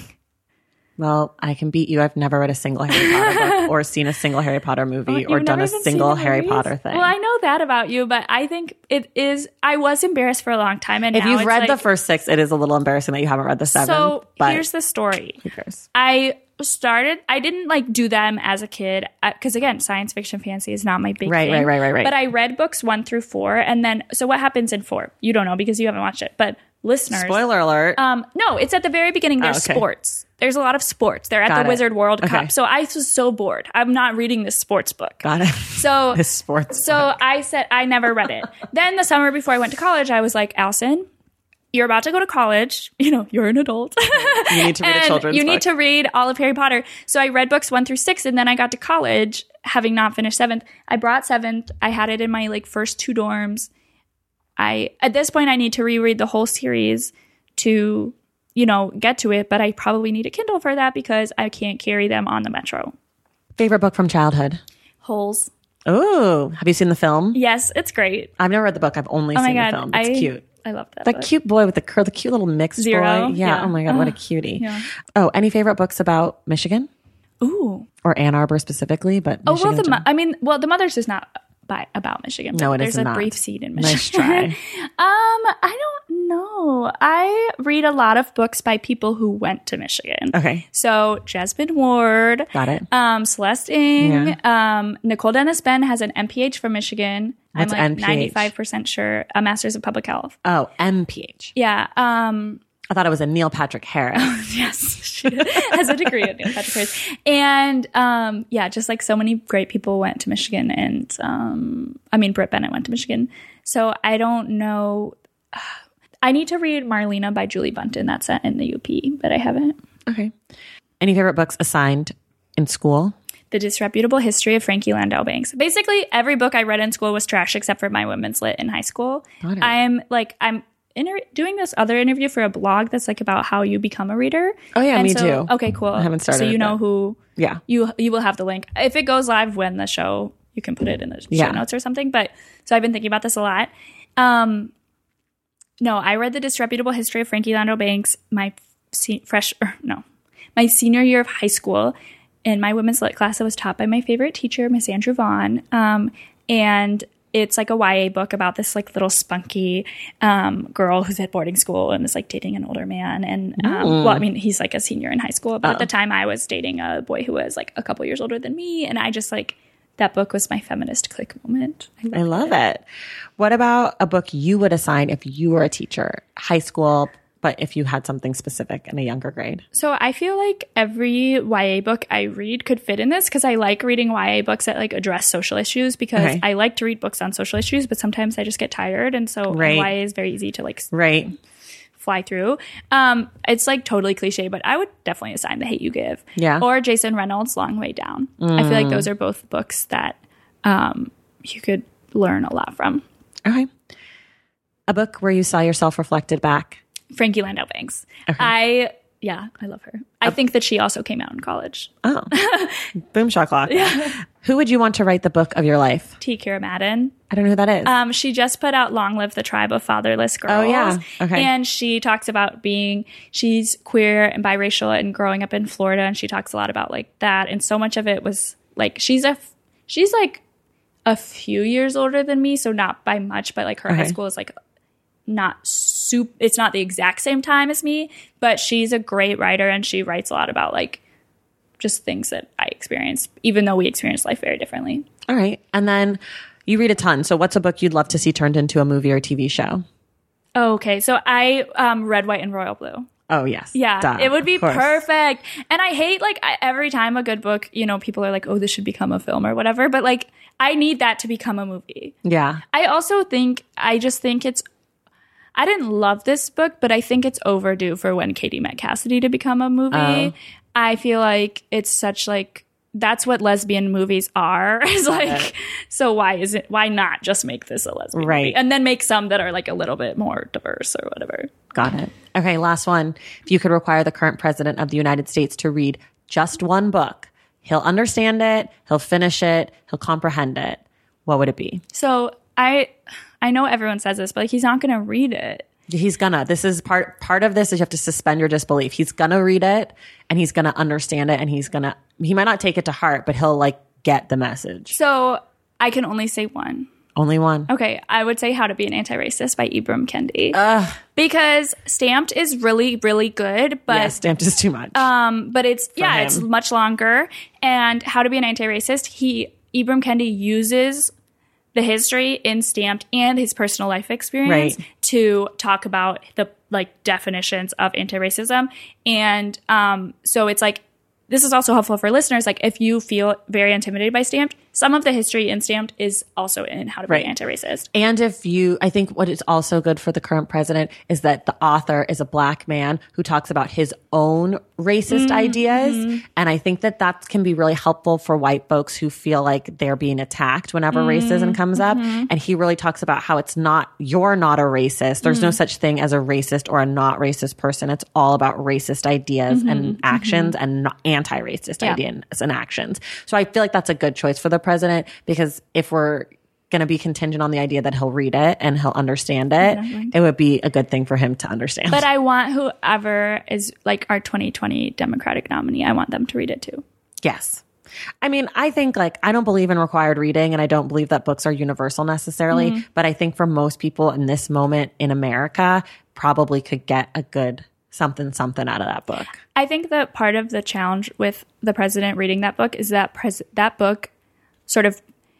Well, I can beat you. I've never read a single Harry Potter book or seen a single Harry Potter movie well, or done a single Harry movies? Potter thing. Well, I know that about you, but I think it is, I was embarrassed for a long time. And if now you've it's read like, the first six, it is a little embarrassing that you haven't read the seven. So but here's the story. Who cares? I started, I didn't like do them as a kid because again, science fiction fantasy is not my big right, thing. Right, right, right, right. But I read books one through four. And then, so what happens in four? You don't know because you haven't watched it, but listeners. Spoiler alert. Um, no, it's at the very beginning. There's oh, okay. sports. There's a lot of sports. They're at Got the it. Wizard World okay. Cup. So I was so bored. I'm not reading this sports book. Got it. So, this sports so book. I said, I never read it. Then the summer before I went to college, I was like, Allison, you're about to go to college. You know, you're an adult. You need to read and a children's you book. need to read all of Harry Potter. So I read books one through six, and then I got to college, having not finished seventh. I brought seventh. I had it in my like first two dorms. I at this point I need to reread the whole series to, you know, get to it, but I probably need a Kindle for that because I can't carry them on the metro. Favorite book from childhood? Holes. Oh, have you seen the film? Yes, it's great. I've never read the book. I've only oh seen my God. the film. It's I, cute. I love that. That book. cute boy with the curl, the cute little mixed Zero. boy. Yeah. yeah. Oh my God, oh, what a cutie. Yeah. Oh, any favorite books about Michigan? Ooh. Or Ann Arbor specifically? But oh Michigan well, the in mo- I mean, well, the Mother's is not by about Michigan. No, it There's is a not. brief scene in Michigan. Nice try. um, I don't know. I read a lot of books by people who went to Michigan. Okay. So Jasmine Ward. Got it. Um, Celeste Ng. Yeah. Um, Nicole Dennis Ben has an M P H from Michigan. What's I'm like M P H? ninety-five percent sure. A Master's of Public Health. Oh, M P H. Yeah. Um, I thought it was a Neil Patrick Harris. yes, she has a degree in Neil Patrick Harris. And um, yeah, just like so many great people went to Michigan. And um, I mean, Britt Bennett went to Michigan. So I don't know. I need to read Marlena by Julie Bunton. That's in the U P, but I haven't. Okay. Any favorite books assigned in school? The Disreputable History of Frankie Landau Banks. Basically, every book I read in school was trash except for my women's lit in high school. I'm like, I'm inter- doing this other interview for a blog that's like about how you become a reader. Oh yeah, and me so, too. Okay, cool. I haven't started. So you know yet. who? Yeah. You you will have the link if it goes live when the show. You can put it in the show yeah. notes or something. But so I've been thinking about this a lot. Um, no, I read The Disreputable History of Frankie Landau Banks my se- fresh or no, my senior year of high school. In my women's lit class, it was taught by my favorite teacher, Miss Andrew Vaughn. Um, and it's like a Y A book about this like little spunky um, girl who's at boarding school and is like dating an older man. And um, well, I mean, he's like a senior in high school, but oh. at the time I was dating a boy who was like a couple years older than me. And I just like, that book was my feminist click moment. I, I love it. it. What about a book you would assign if you were a teacher, high school, but if you had something specific in a younger grade? So I feel like every Y A book I read could fit in this because I like reading Y A books that like address social issues because okay. I like to read books on social issues, but sometimes I just get tired. And so right. Y A is very easy to like right. fly through. Um, it's like totally cliche, but I would definitely assign The Hate U Give. Yeah. Or Jason Reynolds' Long Way Down. Mm. I feel like those are both books that um, you could learn a lot from. Okay. A book where you saw yourself reflected back? Frankie Landau Banks. Okay. I, yeah, I love her. I uh, think that she also came out in college. Oh. Boom shakalaka. Yeah. Who would you want to write the book of your life? T. Kira Madden. I don't know who that is. Um, she just put out Long Live the Tribe of Fatherless Girls. Oh, yeah. Okay. And she talks about being, she's queer and biracial and growing up in Florida. And she talks a lot about like that. And so much of it was like, she's a, she's like a few years older than me, so not by much, but like her Okay. high school is like not soup. It's not the exact same time as me, but she's a great writer and she writes a lot about like just things that I experienced, even though we experience life very differently. All right. And then you read a ton. So what's a book you'd love to see turned into a movie or T V show? Oh, okay. So I um, Red, White, and Royal Blue. Oh, yes. Yeah, Duh, it would be of course. perfect. And I hate like I, every time a good book, you know, people are like, oh, this should become a film or whatever. But like, I need that to become a movie. Yeah. I also think, I just think it's, I didn't love this book, but I think it's overdue for When Katie Met Cassidy to become a movie. Oh. I feel like it's such like, that's what lesbian movies are. It's like, so why is it, why not just make this a lesbian Right. movie? And then make some that are like a little bit more diverse or whatever. Got it. Okay, last one. If you could require the current president of the United States to read just one book, he'll understand it, he'll finish it, he'll comprehend it, what would it be? So I, I know everyone says this, but like, he's not going to read it. He's gonna. This is part part of this is you have to suspend your disbelief. He's gonna read it and he's gonna understand it and he's gonna, he might not take it to heart, but he'll like get the message. So I can only say one. Only one. Okay, I would say How to Be an Anti-Racist by Ibram Kendi. Ugh. Because Stamped is really, really good, but Yeah, Stamped is too much. um, but it's yeah, him. it's much longer. And How to Be an Anti-Racist, he Ibram Kendi uses the history in Stamped and his personal life experience Right. to talk about the like definitions of anti-racism. And um, so it's like, this is also helpful for listeners. Like if you feel very intimidated by Stamped, some of the history in Stamped is also in How to Be Right. Anti-Racist. And if you, I think what is also good for the current president is that the author is a black man who talks about his own racist ideas. And I think that that can be really helpful for white folks who feel like they're being attacked whenever racism comes up. And he really talks about how it's not, you're not a racist. There's no such thing as a racist or a not racist person. It's all about racist ideas and actions and not anti-racist Yeah. ideas and actions. So I feel like that's a good choice for the president, because if we're going to be contingent on the idea that he'll read it and he'll understand it, Exactly. it would be a good thing for him to understand. But I want whoever is like our twenty twenty Democratic nominee, I want them to read it too. Yes. I mean, I think like, I don't believe in required reading and I don't believe that books are universal necessarily, Mm-hmm. but I think for most people in this moment in America probably could get a good something, something out of that book. I think that part of the challenge with the president reading that book is that pres- that book sort of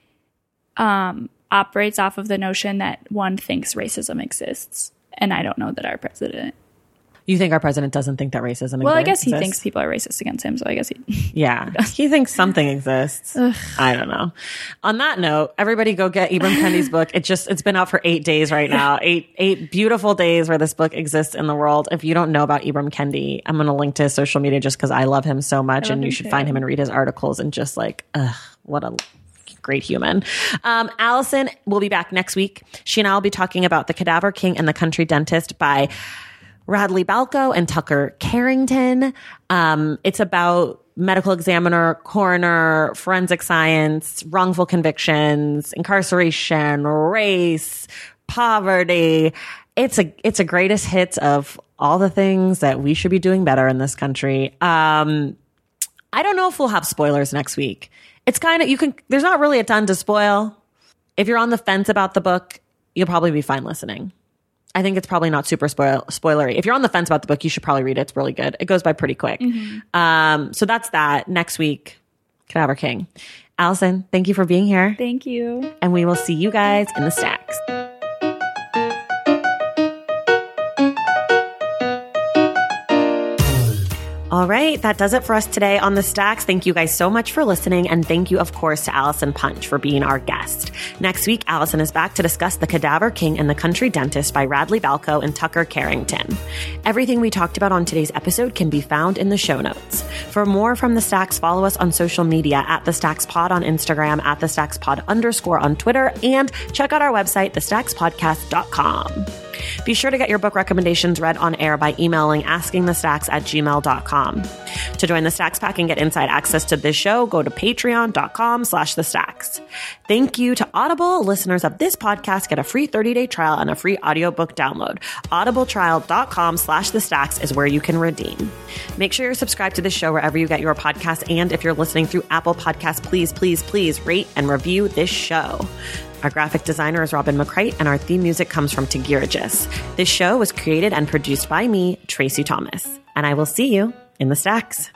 um, operates off of the notion that one thinks racism exists. And I don't know that our president. You think our president doesn't think that racism Well, I guess he exists? thinks people are racist against him. So I guess he. Yeah. He thinks something exists. I don't know. On that note, everybody go get Ibram Kendi's book. It just, it's been out for eight days right now. Eight, eight beautiful days where this book exists in the world. If you don't know about Ibram Kendi, I'm going to link to his social media just because I love him so much and you him should too. find him and read his articles and just like, ugh, what a great human. Um, Allison will be back next week. She and I will be talking about The Cadaver King and the Country Dentist by Radley Balko and Tucker Carrington. Um, it's about medical examiner, coroner, forensic science, wrongful convictions, incarceration, race, poverty. It's a it's a greatest hits of all the things that we should be doing better in this country. Um, I don't know if we'll have spoilers next week. It's kind of, you can, there's not really a ton to spoil. If you're on the fence about the book, you'll probably be fine listening. I think it's probably not super spoil- spoilery. If you're on the fence about the book, you should probably read it. It's really good. It goes by pretty quick. Mm-hmm. Um, so that's that. Next week, Cadaver King. Allison, thank you for being here. Thank you. And we will see you guys in the stacks. All right, that does it for us today on The Stacks. Thank you guys so much for listening, and thank you, of course, to Allison Punch for being our guest. Next week, Allison is back to discuss The Cadaver King and the Country Dentist by Radley Balko and Tucker Carrington. Everything we talked about on today's episode can be found in the show notes. For more from The Stacks, follow us on social media at The Stacks Pod on Instagram, at The Stacks Pod underscore on Twitter, and check out our website, the stacks podcast dot com. Be sure to get your book recommendations read on air by emailing askingthestacks at gmail dot com. To join the Stacks Pack and get inside access to this show, go to patreon.com slash the stacks. Thank you to Audible. Listeners of this podcast get a free thirty-day trial and a free audiobook download. audibletrial.com slash the stacks is where you can redeem. Make sure you're subscribed to the show wherever you get your podcasts. And if you're listening through Apple Podcasts, please, please, please rate and review this show. Our graphic designer is Robin McCrite, and our theme music comes from Tagirigis. This show was created and produced by me, Tracy Thomas. And I will see you in the stacks.